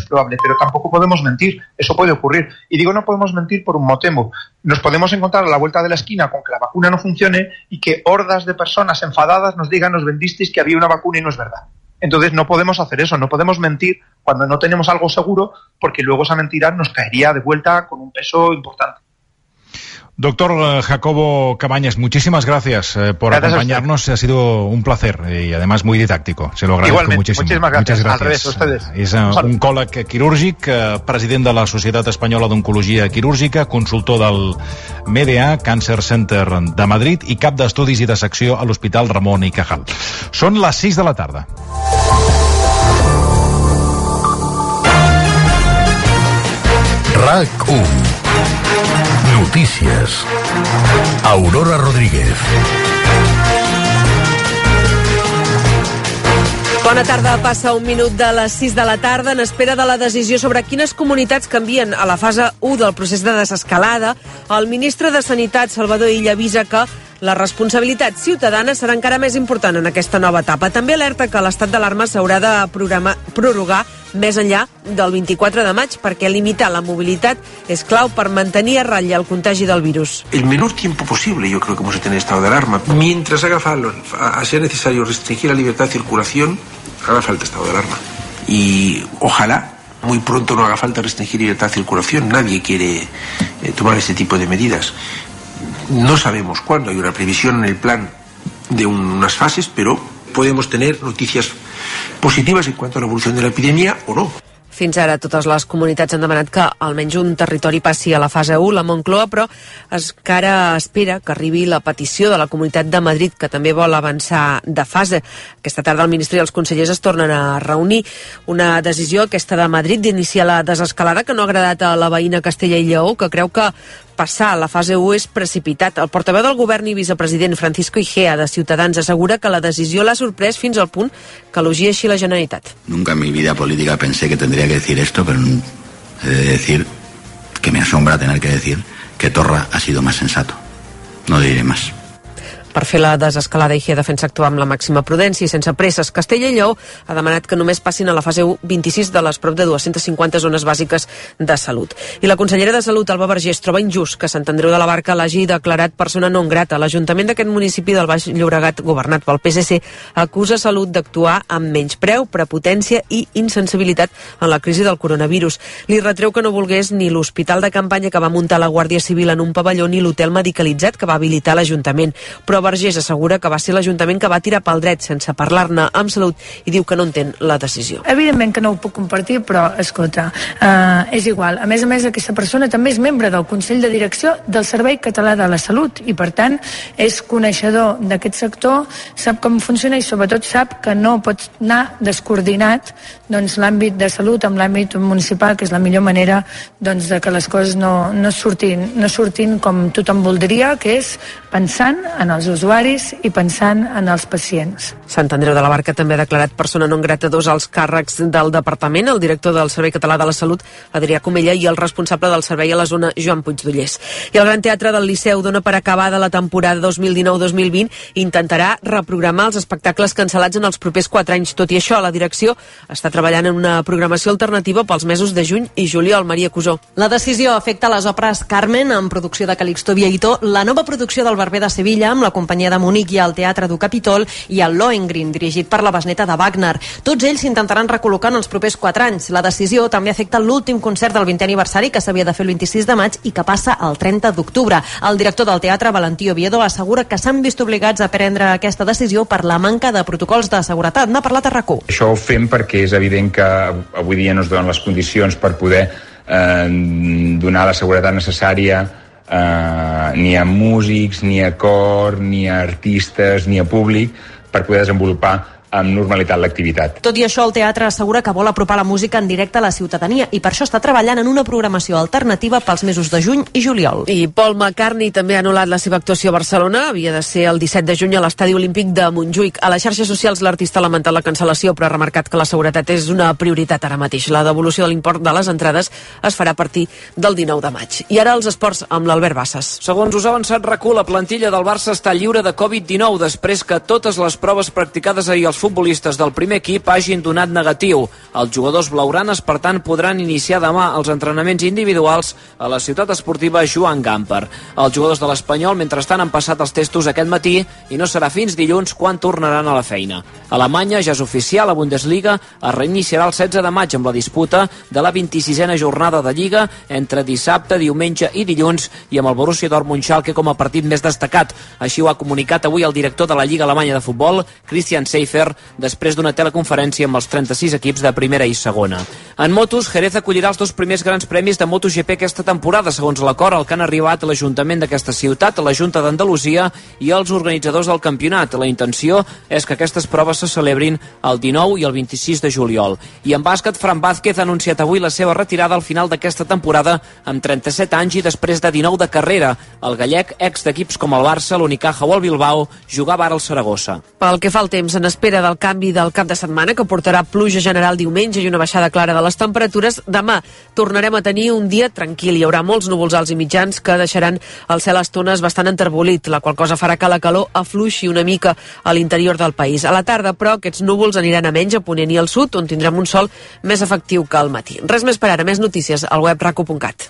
probable, pero tampoco podemos mentir, eso puede ocurrir. Y digo no podemos mentir por un motivo. Nos podemos encontrar a la vuelta de la esquina con que la vacuna no funcione y que hordas de personas enfadadas nos digan nos vendisteis que había una vacuna y no es verdad. Entonces no podemos hacer eso, no podemos mentir cuando no tenemos algo seguro, porque luego esa mentira nos caería de vuelta con un peso importante. Doctor Jacobo Cabañas, muchísimas gracias por acompañarnos. Ha sido un placer y además muy didáctico. Se lo agradezco Igualmente, muchísimo. Muchísimas gracias. Muchas Al revés, a ustedes. És oncòleg quirúrgic, president de la Societat Espanyola d'Oncologia Quirúrgica, consultor del MDA Cancer Center de Madrid i cap d'estudis i de secció a l'Hospital Ramon y Cajal. Són les 6 de la tarda. RAC1 Notícies. Aurora Rodríguez. Bona tarda, passa un minut de les 6 de la tarda en espera de la decisió sobre quines comunitats canvien a la fase 1 del procés de desescalada. El ministre de Sanitat, Salvador Illa, avisa que la responsabilitat ciutadana serà encara més important en aquesta nova etapa. També alerta que l'estat d'alarma s'haurà de prorrogar més enllà del 24 de maig perquè limitar la mobilitat és clau per mantenir a ratlla el contagi del virus. El menor tiempo posible yo creo que vamos a tener estado de alarma. Mientras sea necesario restringir la libertad de circulación, haga falta estado de alarma. Y ojalá muy pronto no haga falta restringir libertad de circulación. Nadie quiere tomar este tipo de medidas. No sabemos cuándo, hay una previsión en el plan de unas fases, pero podemos tener noticias positivas en cuanto a la evolución de la epidemia o no. Fins ara totes les comunitats han demanat que almenys un territori passi a la fase 1, la Moncloa, però encara espera que arribi la petició de la Comunitat de Madrid, que també vol avançar de fase. Aquesta tarda el ministre i els consellers es tornen a reunir. Una decisió, aquesta de Madrid, d'iniciar la desescalada, que no ha agradat a la veïna Castella i Lleó, que creu que passar a la fase 1 és precipitat. El portaveu del govern i vicepresident Francisco Igea de Ciutadans assegura que la decisió l'ha sorprès fins al punt que elogia així la Generalitat. Nunca en mi vida política pensé que tendría que decir esto, pero he de decir que me asombra tener que decir que Torra ha sido más sensato. No diré más. Per fer la desescalada, Igea defensa actuar amb la màxima prudència i sense presses. Castella i Lleó ha demanat que només passin a la fase 1 26 de les prop de 250 zones bàsiques de salut. I la consellera de Salut, Alba Vergés, troba injust que Sant Andreu de la Barca l'hagi declarat persona non grata. L'Ajuntament d'aquest municipi del Baix Llobregat, governat pel PSC, acusa Salut d'actuar amb menyspreu, prepotència i insensibilitat en la crisi del coronavirus. Li retreu que no volgués ni l'hospital de campanya que va muntar la Guàrdia Civil en un pavelló ni l'hotel medicalitzat que va habilitar l'Ajuntament. Però Vergés assegura que va ser l'Ajuntament que va tirar pel dret sense parlar-ne amb Salut i diu que no entén la decisió. Evidentment que no ho puc compartir, però, escolta, és igual. A més, aquesta persona també és membre del Consell de Direcció del Servei Català de la Salut i, per tant, és coneixedor d'aquest sector, sap com funciona i, sobretot, sap que no pot anar descoordinat l'àmbit de salut amb l'àmbit municipal, que és la millor manera de que les coses no surtin com tothom voldria, que és pensant en els usuaris i pensant en els pacients. Sant Andreu de la Barca també ha declarat persona non grata 2 alts càrrecs del departament, el director del Servei Català de la Salut, Adrià Comella, i el responsable del servei a la zona, Joan Puigdollers. I el Gran Teatre del Liceu dona per acabada la temporada 2019-2020 i intentarà reprogramar els espectacles cancel·lats en els propers 4 anys. Tot i això, la direcció està treballant en una programació alternativa pels mesos de juny i juliol. Maria Cusó. La decisió afecta les òperes Carmen, en producció de Calixto Vieito, la nova producció del Barber de Sevilla, amb la companyia de Munic i el Teatre du Capitol, i el Lohengrin, dirigit per la besneta de Wagner. Tots ells s'intentaran recol·locar en els propers 4 anys. La decisió també afecta l'últim concert del 20è aniversari, que s'havia de fer el 26 de maig i que passa el 30 d'octubre. El director del teatre, Valentí Oviedo, assegura que s'han vist obligats a prendre aquesta decisió per la manca de protocols de seguretat. N'ha parlat a RAC1. Això ho fem perquè és evident que avui dia no es donen les condicions per poder donar la seguretat necessària ni a músics, ni a cor, ni a artistes, ni a públic per poder desenvolupar amb normalitat l'activitat. Tot i això, el teatre assegura que vol apropar la música en directe a la ciutadania i per això està treballant en una programació alternativa pels mesos de juny i juliol. I Paul McCartney també ha anul·lat la seva actuació a Barcelona. Havia de ser el 17 de juny a l'Estadi Olímpic de Montjuïc. A les xarxes socials l'artista ha lamentat la cancel·lació, però ha remarcat que la seguretat és una prioritat ara mateix. La devolució de l'import de les entrades es farà a partir del 19 de maig. I ara els esports amb l'Albert Bassas. Segons us ha avançat RAC1, la plantilla del Barça està lliure de Covid-19 després que totes les proves practicades ahir als futbolistes del primer equip hagin donat negatiu. Els jugadors blaugranes, per tant, podran iniciar demà els entrenaments individuals a la ciutat esportiva Joan Gamper. Els jugadors de l'Espanyol, mentrestant, han passat els testos aquest matí i no serà fins dilluns quan tornaran a la feina. A Alemanya ja és oficial, la Bundesliga es reiniciarà el 16 de maig amb la disputa de la 26a jornada de Lliga entre dissabte, diumenge i dilluns i amb el Borussia Dortmund-Schalke com a partit més destacat. Així ho ha comunicat avui el director de la Lliga Alemanya de Futbol, Christian Seifert, després d'una teleconferència amb els 36 equips de primera i segona. En motos, Jerez acollirà els 2 primers grans premis de MotoGP aquesta temporada, segons l'acord al que han arribat l'Ajuntament d'aquesta ciutat, la Junta d'Andalusia i els organitzadors del campionat. La intenció és que aquestes proves se celebrin el 19 i el 26 de juliol. I en bàsquet, Fran Vázquez ha anunciat avui la seva retirada al final d'aquesta temporada amb 37 anys i després de 19 de carrera. El gallec, ex d'equips com el Barça, l'Unicaja o el Bilbao, jugava ara al Saragossa. Pel que fa al temps, en espera del canvi del cap de setmana, que portarà pluja general diumenge i una baixada clara de les temperatures, demà tornarem a tenir un dia tranquil. Hi haurà molts núvols alts i mitjans que deixaran el cel a estones bastant enterbolit, la qual cosa farà que la calor afluixi una mica a l'interior del país. A la tarda, però, aquests núvols aniran a menys a ponent i al sud, on tindrem un sol més efectiu que al matí. Res més per ara, més notícies al web raco.cat.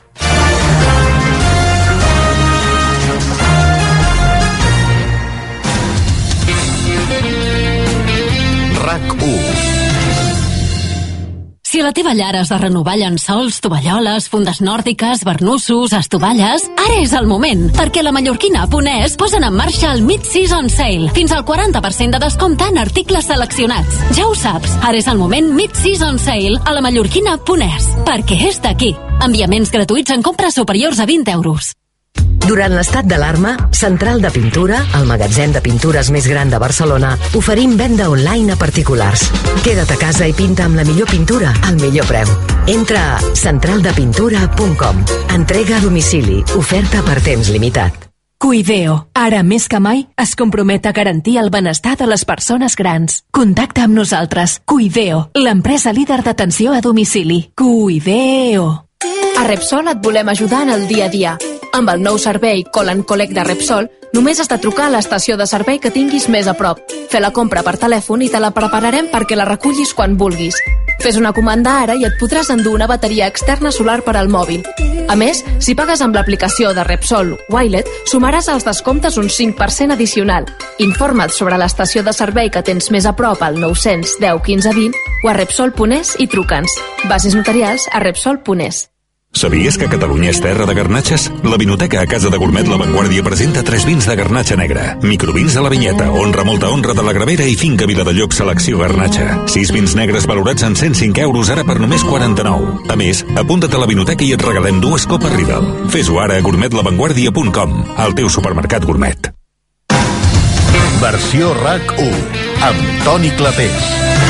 RAC1. Si a la teva llar has de renovar llençols, tovalloles, fundes nòrdiques, barnussos, estovalles, ara és el moment, perquè la Mallorquina.es posen en marxa el Mid-Season Sale. Fins al 40% de descompte en articles seleccionats. Ja ho saps, ara és el moment Mid-Season Sale a la Mallorquina.es, perquè és d'aquí. Enviaments gratuïts en compres superiors a 20 euros. Durant l'estat d'alarma, Central de Pintura, el magatzem de pintures més gran de Barcelona, oferim venda online a particulars. Queda't a casa i pinta amb la millor pintura al millor preu. Entra a centraldepintura.com. Entrega a domicili, oferta per temps limitat. Cuideo, ara més que mai, es compromet a garantir el benestar de les persones grans. Contacta amb nosaltres. Cuideo, l'empresa líder d'atenció a domicili. Cuideo. A Repsol et volem ajudar en el dia a dia. Amb el nou servei Call and Collect de Repsol, només has de trucar a l'estació de servei que tinguis més a prop. Fer la compra per telèfon i te la prepararem perquè la recullis quan vulguis. Fes una comanda ara i et podràs endur una bateria externa solar per al mòbil. A més, si pagues amb l'aplicació de Repsol Wilet, sumaràs als descomptes un 5% addicional. Informa't sobre l'estació de servei que tens més a prop al 910 15 20 o a Repsol.es i truca'ns. Bases notarials a Repsol.es. Sabies que Catalunya és terra de garnatxes? La Vinoteca a casa de Gourmet La Vanguardia presenta 3 vins de garnatxa negra. Microvins de la Vinyeta, honra molta honra de la Gravera i Finca Viladellog selecció garnatxa. 6 vins negres valorats en 105 euros ara per només 49. A més, apunta't a la Vinoteca i et regalem 2 copes Riedel. Fes-ho ara a gourmetlavanguardia.com, al teu supermercat gourmet. Versió RAC1 amb Toni Clapés.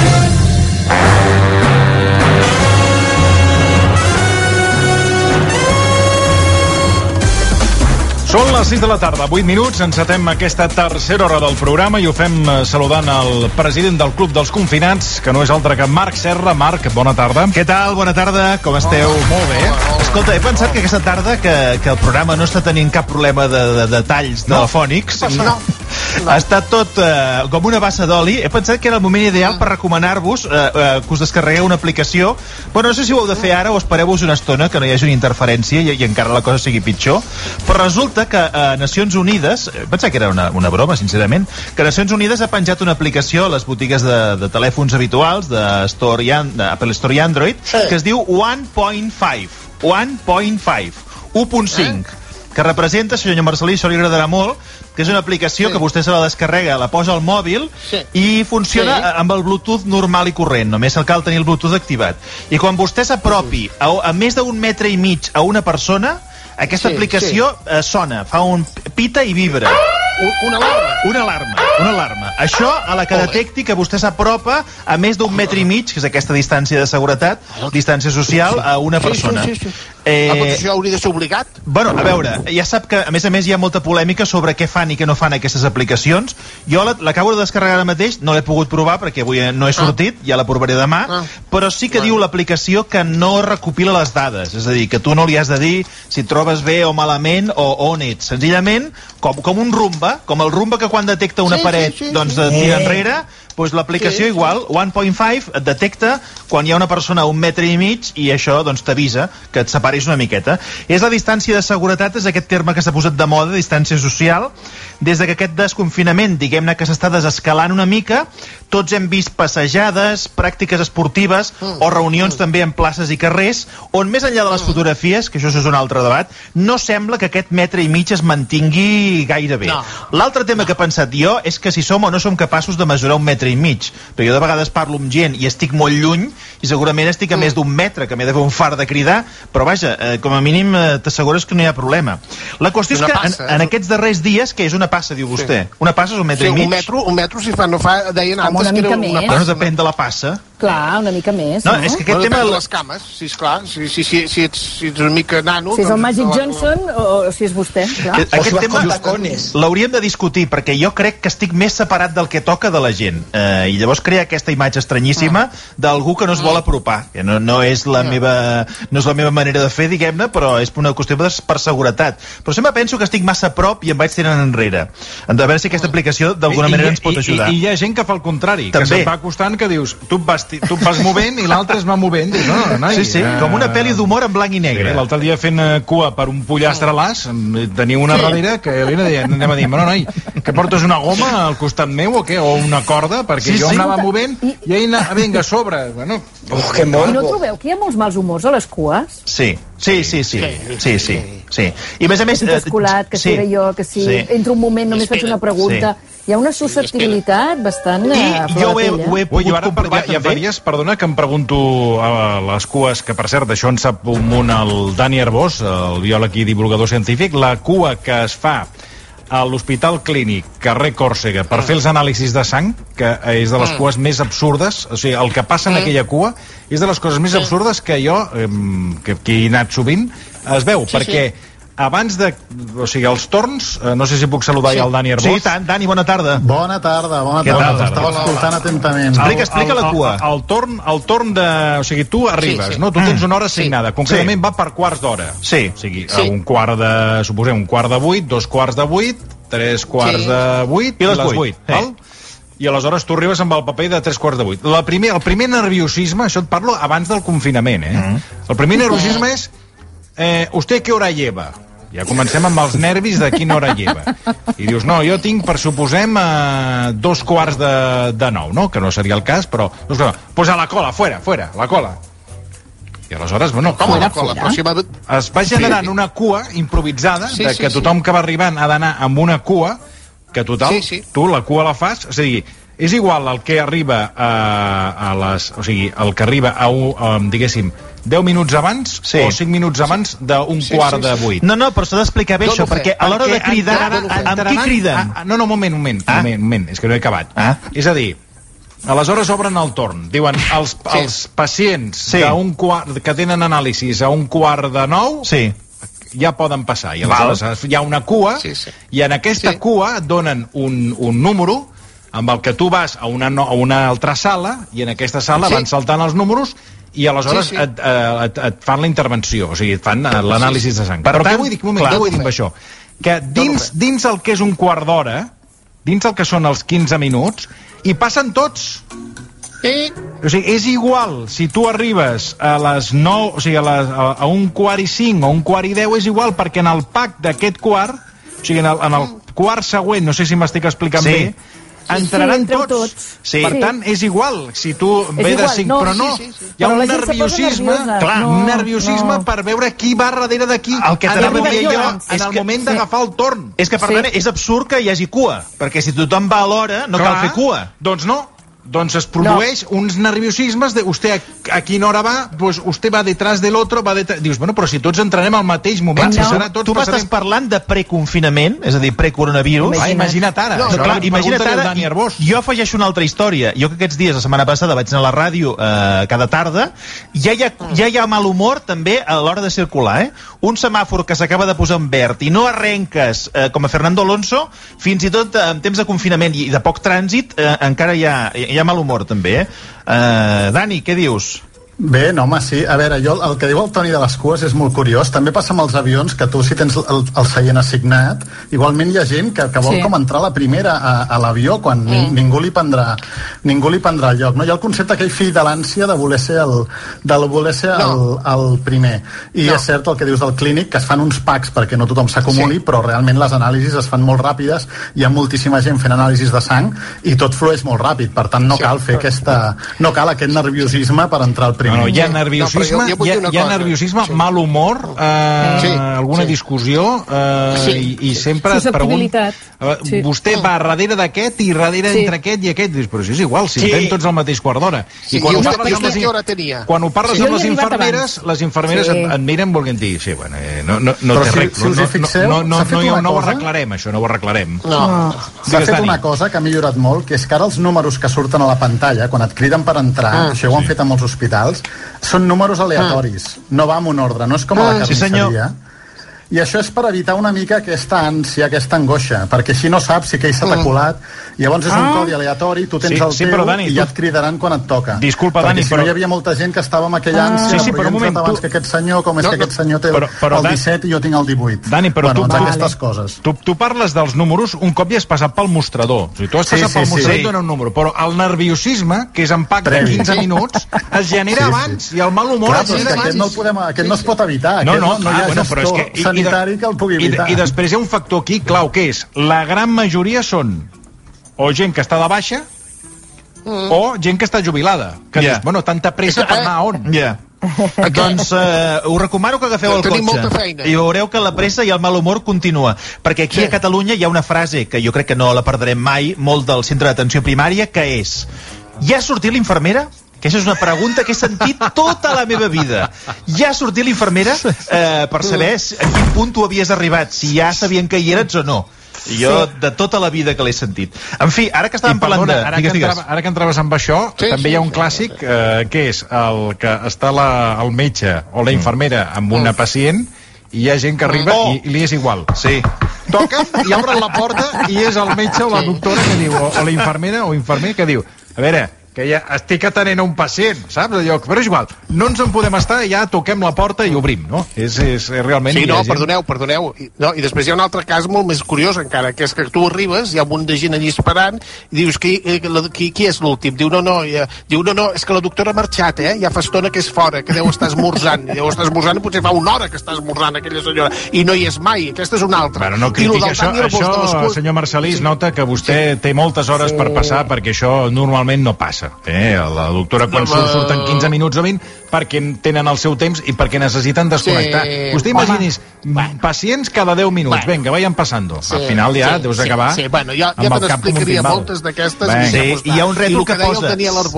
Són les 6 de la tarda, 8 minuts, encetem aquesta tercera hora del programa i ho fem saludant el president del Club dels Confinats, que no és altre que Marc Serra. Marc, bona tarda. Què tal? Bona tarda, com esteu? Molt bé. Escolta, he pensat que aquesta tarda que el programa no està tenint cap problema de talls telefònics. No. Ha estat tot com una bassa d'oli. He pensat que era el moment ideal per recomanar-vos que us descarregueu una aplicació. Però no sé si ho heu de fer ara o espereu-vos una estona que no hi hagi una interferència i encara la cosa sigui pitjor. Però resulta que Nacions Unides, pensava que era una broma, sincerament, que Nacions Unides ha penjat una aplicació a les botigues de telèfons habituals d'Apple Store i Android, que es diu 1.5, 1.5, que representa, senyor Marcelí, això li agradarà molt, que és una aplicació que vostè se la descarrega, la posa al mòbil i funciona amb el Bluetooth normal i corrent, només cal tenir el Bluetooth activat. I quan vostè s'apropi a més d'un metre i mig a una persona, aquesta aplicació sona, fa un pita i vibra. Una alarma. Això a la que detecti que vostè s'apropa a més d'un metre i mig, que és aquesta distància de seguretat, distància social, a una persona. Això hauria de ser obligat? Bueno, a veure, ja sap que a més hi ha molta polèmica sobre què fan i què no fan aquestes aplicacions. Jo l'acabo de descarregar ara mateix, no l'he pogut provar perquè avui no he sortit, ja la provaré demà, però sí que diu l'aplicació que no recopila les dades, és a dir, que tu no li has de dir si et trobes bé o malament o on ets. Senzillament, com un rumba, com el rumba que quan detecta una paret doncs tira enrere, Doncs l'aplicació igual, 1.5, et detecta quan hi ha una persona a 1,5 metres i això doncs t'avisa que et separis una miqueta. És la distància de seguretat, és aquest terme que s'ha posat de moda, distància social. Des que aquest desconfinament, diguem-ne que s'està desescalant una mica, tots hem vist passejades, pràctiques esportives o reunions també en places i carrers, on més enllà de les fotografies, que això és un altre debat, no sembla que aquest 1,5 metres es mantingui gaire bé. L'altre tema que he pensat jo és que si som o no som capaços de mesurar 1,5 metres, però jo de vegades parlo amb gent i estic molt lluny i segurament estic a més d'1 metre, que m'he de fer un far de cridar, però vaja, com a mínim t'assegures que no hi ha problema. La qüestió és que en aquests darrers dies, que és una passa, diu vostè? Una passa és 1,5 metres? Sí, un metro si fa, no fa, deien antes que era una passa. Bueno, depèn de la passa. Clar, una mica més, no? És que aquest tema de les cames, si esclar, si ets una mica nano... Si és el Magic Johnson o si és vostè, clar. Aquest tema l'hauríem de discutir, perquè jo crec que estic més separat del que toca de la gent. I llavors crea aquesta imatge estranyíssima d'algú que no es vol apropar. Que no és la meva manera de fer, diguem-ne, però és una qüestió per seguretat. Però sempre penso que estic massa a prop i em vaig tirant enrere. A veure si aquesta aplicació d'alguna manera ens pot ajudar. I hi ha gent que fa el contrari, que se't va acostant, que dius, tu et vas movent i l'altre es va movent. Dius, no, noi, sí, com una pel·li d'humor en blanc i negre. L'altre dia fent cua per un pollastre a l'as, tenia una darrere que anem a dir, no, noi, que portes una goma al costat meu o què? O una corda? Perquè jo anava movent i ell anava, vinga, a sobre. Bueno, que molt. I no trobeu que hi ha molts mals humors a les cues? Sí. I a més, que si t'has colat, que si era jo, que si entro un moment només faig una pregunta. Hi ha una susceptibilitat bastant a jo ho he pogut comprovar també. Hi ha dies, perdona, que em pregunto a les cues, que per cert, d'això en sap un munt el Dani Arbós, el biòleg i divulgador científic, la cua que es fa a l'Hospital Clínic carrer Còrsega per fer els anàlisis de sang, que és de les cues més absurdes, o sigui, el que passa en aquella cua és de les coses més absurdes que jo, que he anat sovint, es veu, perquè abans de... O sigui, els torns... No sé si puc saludar ja el Dani Arbós. Sí, tant, Dani, bona tarda. Bona tarda. Estava escoltant atentament. Explica la cua. El torn de... O sigui, tu arribes, no? Tu tens una hora assignada. Concretament va per quarts d'hora. Sí. O sigui, un quart de... Suposem, un quart de 8, 2 quarts de 8, 3 quarts de 8 i les 8. Val? I aleshores tu arribes amb el paper de 3 quarts de 8. El primer nerviosisme, això et parlo abans del confinament, El primer nerviosisme és... ¿Usted qué hora lleva? Ja comencem amb els nervis de quina hora lleva. I dius, no, jo tinc, per suposem, 2 quarts de 9, no? Que no seria el cas, però... Pues a la cola, fuera, la cola. I aleshores, bueno... Com a la cola? Es va generant una cua improvisada, que tothom que va arribant ha d'anar amb una cua, que total, tu la cua la fas... És a dir, és igual el que arriba a les... O sigui, el que arriba a diguéssim, 10 minuts abans o 5 minuts abans d'un quart de 8. No, però s'ha d'explicar bé això, perquè a l'hora de cridar, amb qui criden? No, un moment, és que no he acabat. És a dir, aleshores obren el torn. Diuen, els pacients que tenen anàlisis a un quart de 9 ja poden passar. I aleshores hi ha una cua, i en aquesta cua et donen un número amb el que tu vas a una altra sala, i en aquesta sala van saltant els números i aleshores et fan la intervenció, o sigui, et fan l'anàlisi de sang. Però què vull dir? Què vull dir amb això? Que dins el que és un quart d'hora, dins el que són els 15 minuts, hi passen tots. O sigui, és igual si tu arribes a les 9, o sigui, a un quart i 5 o un quart i 10, és igual, perquè en el pack d'aquest quart, o sigui, en el quart següent, no sé si m'estic explicant bé, entraran tots. Per tant, és igual si tu ve de 5, però no. Hi ha un nerviosisme per veure qui va darrere de qui. El que t'anava a dir jo en el moment d'agafar el torn. És que, per tant, és absurd que hi hagi cua, perquè si tothom va a l'hora no cal fer cua. Doncs no. Doncs es produeix uns nerviosismes de usted a quina hora va, pues usted va detrás del otro, va detrás... Dius, bueno, però si tots entrarem al mateix moment, si serà tots... Tu m'estàs parlant de preconfinament, és a dir, precoronavirus. Imagina't ara. Imagina't ara, jo afegeixo una altra història. Jo que aquests dies, la setmana passada, vaig anar a la ràdio cada tarda, ja hi ha mal humor també a l'hora de circular, Un semàfor que s'acaba de posar en verd i no arrenques, com a Fernando Alonso, fins i tot en temps de confinament i de poc trànsit, encara hi ha mal humor també, Dani, què dius? Bé, no, home, sí. A veure, el que diu el Toni de les cues és molt curiós. També passa amb els avions, que tu, si tens el seient assignat, igualment hi ha gent que vol com entrar a la primera a l'avió quan ningú li prendrà el lloc. No? Hi ha el concepte aquell fill de l'ànsia de voler ser el primer. I és cert el que dius del clínic, que es fan uns packs perquè no tothom s'acumuli, però realment les anàlisis es fan molt ràpides, hi ha moltíssima gent fent anàlisis de sang i tot flueix molt ràpid. Per tant, no cal fer no cal aquest nerviosisme per entrar al primer. No, hi ha nerviosisme, hi ha nerviosisme, mal humor, alguna discussió, i sempre et pregunto, vostè va darrere d'aquest i darrere entre aquest i aquest, dius, però això és igual, si fem tots al mateix quart d'hora. I quan ho parles amb les infermeres et miren volent dir, sí, bueno, no té res, no ho arreglarem, això, no ho arreglarem. S'ha fet una cosa que ha millorat molt, que és que ara els números que surten a la pantalla, quan et criden per entrar, això ho han fet a molts hospitals, són números aleatoris, no va amb un ordre, no és com a la carnisseria. I això és per evitar una mica aquesta ànsia, aquesta angoixa, perquè així no saps si aquell s'ha colat, llavors és un codi aleatori, tu tens el teu i ja et cridaran quan et toca. Disculpa, Dani, perquè si no hi havia molta gent que estava amb aquella ànsia, però un moment, abans que aquest senyor, com és que aquest senyor té el 17 i jo tinc el 18. Dani, però aquestes coses. Tu parles dels números un cop ja has passat pel mostrador. O sigui, tu has passat pel mostrador i dona un número, però el nerviosisme, que és en pack de 15 minuts, es genera abans, i el mal humor es genera abans. Aquest no es pot evitar, no hi ha gestor sanitari que el pugui evitar. I després hi ha un factor aquí clau, que és la gran majoria són o gent que està de baixa o gent que està jubilada, que dius, bueno, tanta pressa per anar a on? Doncs us recomano que agafeu el cotxe i veureu que la pressa i el mal humor continua, perquè aquí a Catalunya hi ha una frase que jo crec que no la perdrem mai, molt del centre d'atenció primària, que és: ja ha sortit l'infermera? Que això és una pregunta que he sentit tota la meva vida. Ja ha sortit l'infermera per saber a quin punt tu havies arribat, si ja sabien que hi eres o no. Jo, de tota la vida que l'he sentit. En fi, ara que estàvem parlant de... Ara que entraves amb això, també hi ha un clàssic, que és el que està el metge o la infermera amb una pacient i hi ha gent que arriba i li és igual. Sí. Toquen i obren la porta i és el metge o la doctora que diu, o la infermera o infermer que diu, a veure, que ja estic atenent a un pacient, saps? Allò, però és igual, no ens en podem estar, ja toquem la porta i obrim, no? És realment... Sí, no, perdoneu. No, i després hi ha un altre cas molt més curiós encara, que és que tu arribes, hi ha un munt de gent allí esperant, i dius, qui és l'últim? Diu, no, és que la doctora ha marxat, ja fa estona que és fora, que deu estar esmorzant, i potser fa una hora que està esmorzant aquella senyora, i no hi és mai, aquesta és una altra. Bueno, no critica això, senyor Marcelí, es nota que vostè té moltes hores per passar, perquè això normalment no passa. La doctora quan surten 15 minuts o 20 perquè tenen el seu temps i perquè necessiten desconnectar. Vostè imagini's pacients cada 10 minuts, venga, vayan pasando. Al final ja deus acabar amb el cap com un timbal. Moltes d'aquestes i hi ha un rètol que posa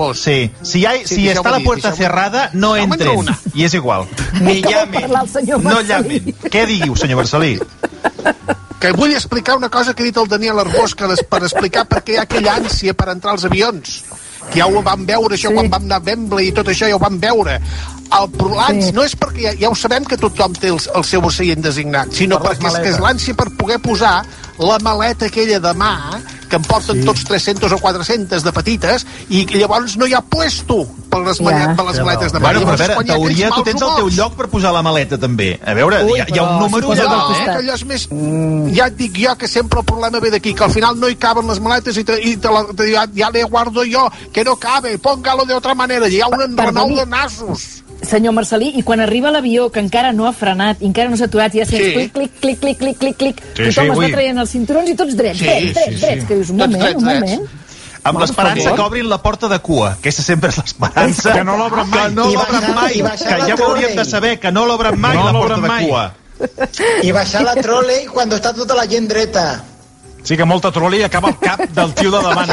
si està la puerta cerrada no entren, i és igual, ni llamen, no llamen. Què diu, senyor Marcelí? Que vull explicar una cosa que ha dit el Daniel Arbós, per explicar per què hi ha aquella ànsia per entrar als avions, que ja ho vam veure això quan vam anar a Wembley i tot això ja ho vam veure. L'ànsia no és perquè ja ho sabem que tothom té el seu seient designat, sinó perquè és l'ànsia per poder posar la maleta aquella de mà, que en porten tots 300 o 400 de petites, i llavors no hi ha puesto per les maletes de mà. Bueno, però a veure, en teoria tu tens el teu lloc per posar la maleta també. A veure, hi ha un número... allò és més... Ja et dic jo que sempre el problema ve d'aquí, que al final no hi caben les maletes i ja le guardo jo, que no cabe, póngalo de otra manera, hi ha un enrenou de nassos. Senyor Marcelí, i quan arriba l'avió, que encara no ha frenat, encara no s'ha aturat, ja sents clic, tothom es va traient els cinturons i tots drets, que dius, un moment. Amb l'esperança que obrin la porta de cua, que sempre és l'esperança que no l'obren mai, que ja ho hauríem de saber, que no l'obren mai la porta de cua. I baixar la trole quan està tota la gent dreta. Sí, que molta trole i acaba al cap del tio de davant.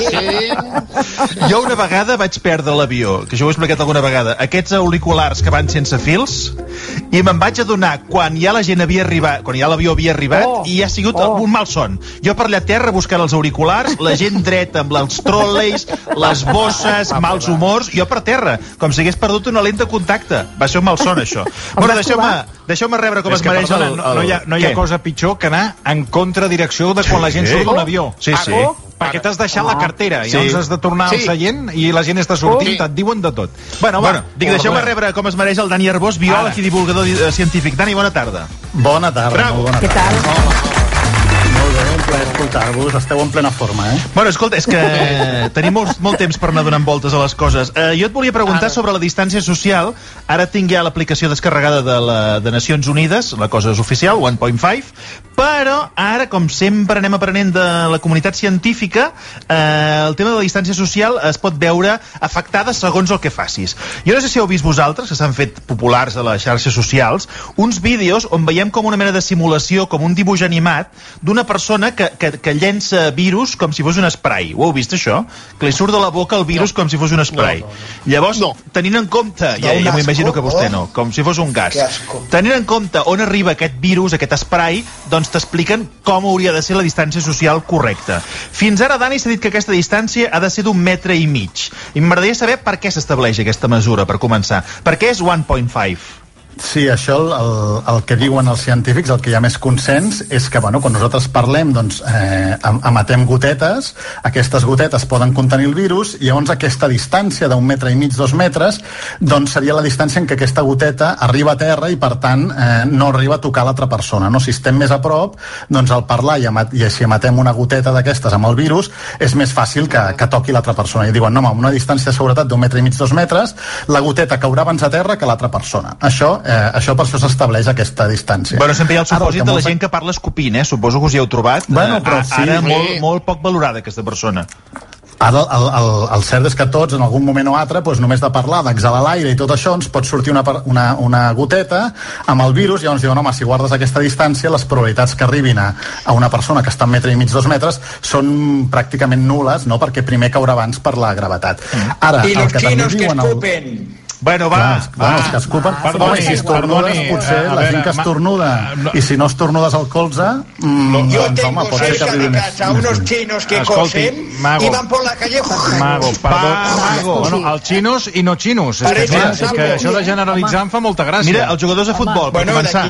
Jo una vegada vaig perdre l'avió, que això ho he explicat alguna vegada, aquests auriculars que van sense fils, i me'n vaig adonar quan ja la gent havia arribat, quan ja l'avió havia arribat, i ha sigut un malson. Jo per allà a terra buscant els auriculars, la gent dreta amb els trolleys, les bosses, mals humors, jo per terra, com si hagués perdut una lent de contacte. Va ser un malson, això. Bueno, deixeu-me rebre com es mereix no hi ha cosa pitjor que anar en contradirecció de quan la gent surt d'un avió. Sí. Perquè t'has deixat la cartera i llavors has de tornar al seient i la gent està sortint, et diuen de tot. Bueno, deixeu-me rebre com es mereix el Dani Arbós, biòleg i divulgador científic. Dani, bona tarda. Bona tarda, molt bona tarda. Què tal? Molt bé, un plaer escoltar-vos, esteu en plena forma, Bueno, escolta, és que tenim molt temps per anar donant voltes a les coses. Jo et volia preguntar sobre la distància social. Ara tinc ja l'aplicació descarregada de Nacions Unides, la cosa és oficial, 1.5, però ara, com sempre anem aprenent de la comunitat científica, el tema de la distància social es pot veure afectada segons el que facis. Jo no sé si heu vist vosaltres, que s'han fet populars a les xarxes socials, uns vídeos on veiem com una mena de simulació, com un dibuix animat, d'una persona que llença virus com si fos un spray. Ho heu vist, això? Que li surt de la boca el virus com si fos un spray. Llavors, tenint en compte, ja m'ho imagino que vostè no, com si fos un gas. Tenint en compte on arriba aquest virus, aquest spray, doncs t'expliquen com hauria de ser la distància social correcta. Fins ara, Dani, s'ha dit que aquesta distància ha de ser d'1,5 metre. I m'agradaria saber per què s'estableix aquesta mesura, per començar. Per què és 1.5? Sí, això el que diuen els científics, el que hi ha més consens, és que quan nosaltres parlem, doncs, emetem gotetes, aquestes gotetes poden contenir el virus, i llavors aquesta distància d'1,5 metre, 2 metres, doncs seria la distància en què aquesta goteta arriba a terra i, per tant, no arriba a tocar l'altra persona. No? Si estem més a prop, doncs al parlar i si emetem una goteta d'aquestes amb el virus, és més fàcil que toqui l'altra persona. I diuen, no, amb una distància de seguretat d'1,5 metre, 2 metres, la goteta caurà abans a terra que l'altra persona. Això per això s'estableix aquesta distància. Bueno, sempre hi ha el supòsit de la gent que parla escopint, suposo que us hi heu trobat. Bueno, però sí, ara molt poc valorada aquesta persona. Ara el cert és que tots, en algun moment o altre, doncs, només de parlar, d'exhalar l'aire i tot això, ens pot sortir una goteta amb el virus, i llavors diuen, home, si guardes aquesta distància, les probabilitats que arribin a una persona que està a 1,5 metre, 2 metres, són pràcticament nules, no? Perquè primer caurà abans per la gravetat. Ara, I los chinos que escupen... Bueno, els que escupen... Home, si estornudes, potser la gent que estornuda, i si no estornudes al colze, yo tengo cerca de casa unos chinos que cosen y van por la calle... Mago, bueno, els xinos i no xinos. És que això de generalitzar em fa molta gràcia. Mira, els jugadors de futbol, per començar.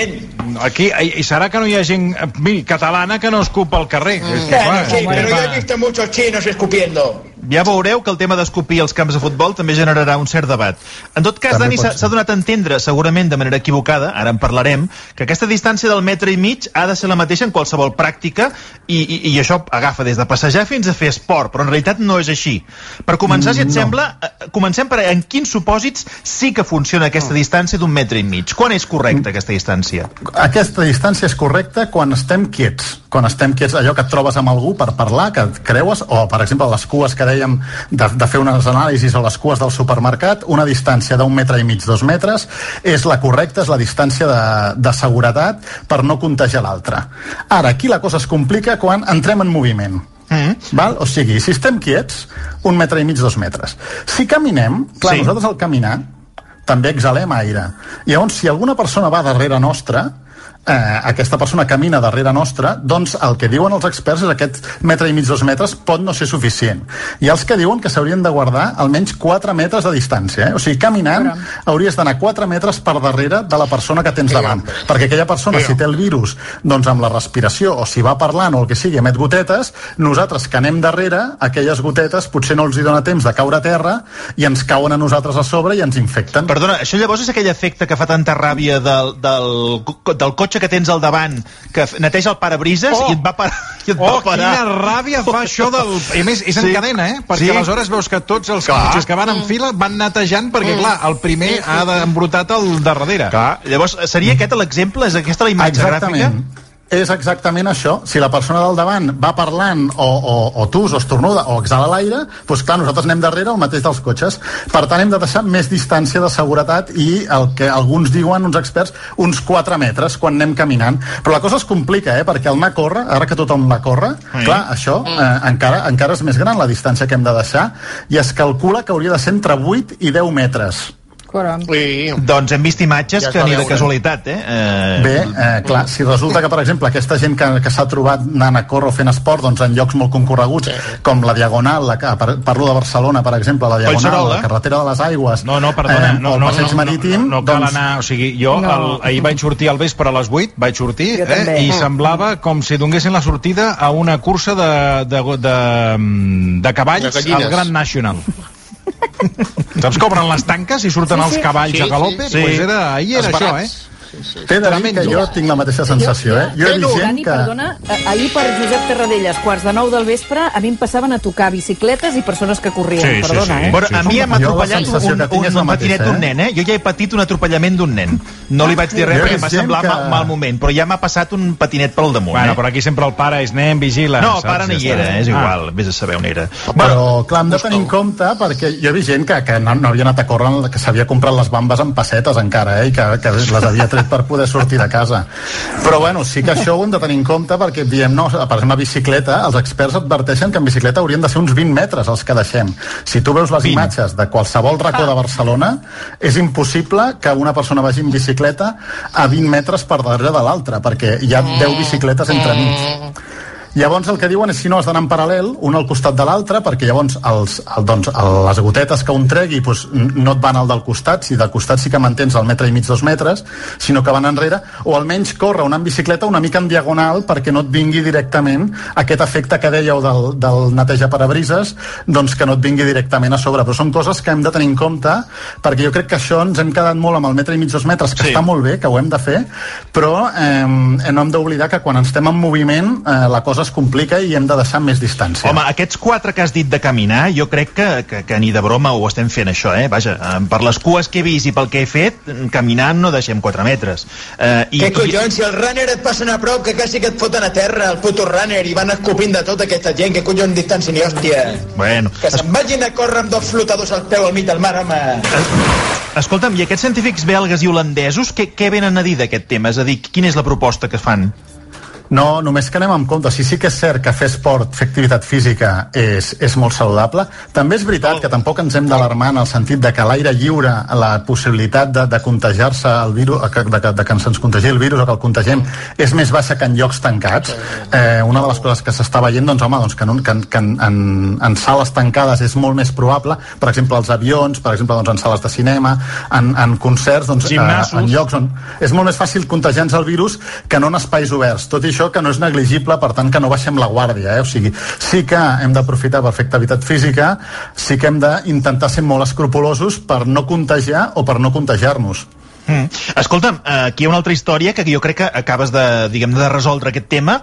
Aquí, i serà que no hi ha gent catalana que no escupa al carrer. Sí, pero yo he visto muchos chinos escupiendo. Ja veureu que el tema d'escopir als camps de futbol també generarà un cert debat. En tot cas, Dani, s'ha donat a entendre, segurament de manera equivocada, ara en parlarem, que aquesta distància del 1,5 metre ha de ser la mateixa en qualsevol pràctica, i això agafa des de passejar fins a fer esport, però en realitat no és així. Per començar, si et sembla, comencem per en quins supòsits sí que funciona aquesta distància d'1,5 metre. Quan és correcta aquesta distància? Aquesta distància és correcta quan estem quiets. Quan estem quiets, allò que et trobes amb algú per parlar, que et creues, o, per exemple, les cues que dèiem de fer unes anàlisis a les cues del supermercat, una distància d'1,5 metre, 2 metres, és la correcta, és la distància de seguretat per no contagiar l'altre. Ara, aquí la cosa es complica quan entrem en moviment. Val? O sigui, si estem quiets, 1,5 metre, 2 metres. Si caminem, clar, nosaltres al caminar també exhalem aire. I llavors, si alguna persona va darrere nostra, aquesta persona camina darrere nostra, doncs el que diuen els experts és que aquest 1,5 metre, 2 metres pot no ser suficient. Hi ha els que diuen que s'haurien de guardar almenys 4 metres de distància. O sigui, caminant hauries d'anar 4 metres per darrere de la persona que tens davant. Perquè aquella persona, si té el virus, doncs amb la respiració, o si va parlant o el que sigui, emet gotetes, nosaltres que anem darrere, aquelles gotetes potser no els hi dona temps de caure a terra i ens cauen a nosaltres a sobre i ens infecten. Perdona, això llavors és aquell efecte que fa tanta ràbia del cotxe que tens al davant, que neteja el parabrises i et va parar. Quina ràbia fa això del... I a més, és en cadena, perquè aleshores veus que tots els cotxes que van en fila van netejant perquè, clar, el primer ha d'embrutat el darrere. Clar, llavors, seria aquest l'exemple? És aquesta la imatge gràfica? És exactament això. Si la persona del davant va parlant o tus o estornuda o exhala l'aire, doncs clar, nosaltres anem darrere el mateix dels cotxes. Per tant, hem de deixar més distància de seguretat i el que alguns diuen, uns experts, uns 4 metres quan anem caminant. Però la cosa es complica, perquè al anar a córrer, ara que tothom va a córrer, clar, això encara és més gran la distància que hem de deixar, i es calcula que hauria de ser entre 8 i 10 metres. Doncs hem vist imatges que ni de casualitat, clar, si resulta que, per exemple, aquesta gent que s'ha trobat anant a córrer o fent esport, doncs en llocs molt concorreguts, com la Diagonal, parlo de Barcelona, per exemple, la Diagonal, la carretera de les Aigües, o el passeig marítim... No cal anar, o sigui, jo ahir vaig sortir al vespre a les 8, vaig sortir, i semblava com si donessin la sortida a una cursa de cavalls al Grand National. Saps que obren les tanques i surten els cavalls a galope? Ahir era això, T'he de dir que jo tinc la mateixa sensació, Jo he vist gent que... Perdona, ahir per Josep Terradellas, 8:45 del vespre, a mi em passaven a tocar bicicletes i persones que corrien, perdona, Bueno, a mi m'ha atropellat un patinet d'un nen, Jo ja he patit un atropellament d'un nen. No li vaig dir res perquè em va semblar mal moment, però ja m'ha passat un patinet pel damunt. Bueno, però aquí sempre el pare és nen, vigila. No, el pare no hi era, és igual, vés a saber on era. Però, clar, hem de tenir en compte, perquè jo he vist gent que no havia anat a córrer, que s'havia comprat les bambes en pessetes encara, i que les havia tret per poder sortir de casa. Però bueno, sí que això ho hem de tenir en compte perquè diem, no, per exemple, bicicleta, els experts adverteixen que en bicicleta haurien de ser uns 20 metres els que deixem. Si tu veus les imatges de qualsevol racó de Barcelona, és impossible que una persona vagi en bicicleta a 20 metres per darrere de l'altra, perquè hi ha 10 bicicletes entre mig. Llavors el que diuen és si no has d'anar en paral·lel, un al costat de l'altre, perquè llavors les gotetes que un tregui no et van al del costat, si del costat sí que mantens el metre i mig, 2 metres, sinó que van enrere, o almenys córrer una en bicicleta una mica en diagonal perquè no et vingui directament aquest efecte que dèieu del neteja parabrises, doncs que no et vingui directament a sobre. Però són coses que hem de tenir en compte, perquè jo crec que això ens hem quedat molt amb el metre i mig, 2 metres, que està molt bé, que ho hem de fer, però no hem d'oblidar que quan estem en moviment la cosa es complica i hem de deixar més distància. Home, aquests 4 que has dit de caminar, jo crec que ni de broma ho estem fent això, Vaja, per les cues que he vist i pel que he fet, caminant no deixem 4 metres. Què collons, si els runner et passen a prop, que quasi que et foten a terra, el puto runner, i van escopint de tota aquesta gent, que collons distància ni hòstia. Bueno. Que se'n vagin a córrer amb 2 flotadors al peu al mig del mar, home. Escolta'm, i aquests científics belgues i holandesos, què venen a dir d'aquest tema? És a dir, quina és la proposta que fan? No, només que anem amb compte. Sí que és cert que fer esport, fer activitat física és molt saludable. També és veritat que tampoc ens hem d'alarmar en el sentit de que l'aire lliure, la possibilitat de contagiar-se el virus, de que se'ns contagi el virus o que el contagiem, és més baixa que en llocs tancats. Una de les coses que s'està veient, que en sales tancades és molt més probable, per exemple, als avions, per exemple, en sales de cinema, en concerts, en llocs on és molt més fàcil contagiar-nos el virus que no en espais oberts. Tot i això, que no és negligible, per tant que no baixem la guàrdia, O sigui, sí que hem d'aprofitar per fer activitat física, sí que hem d'intentar ser molt escrupulosos per no contagiar o per no contagiar-nos. Escolta'm, aquí hi ha una altra història que jo crec que acabes de resoldre aquest tema,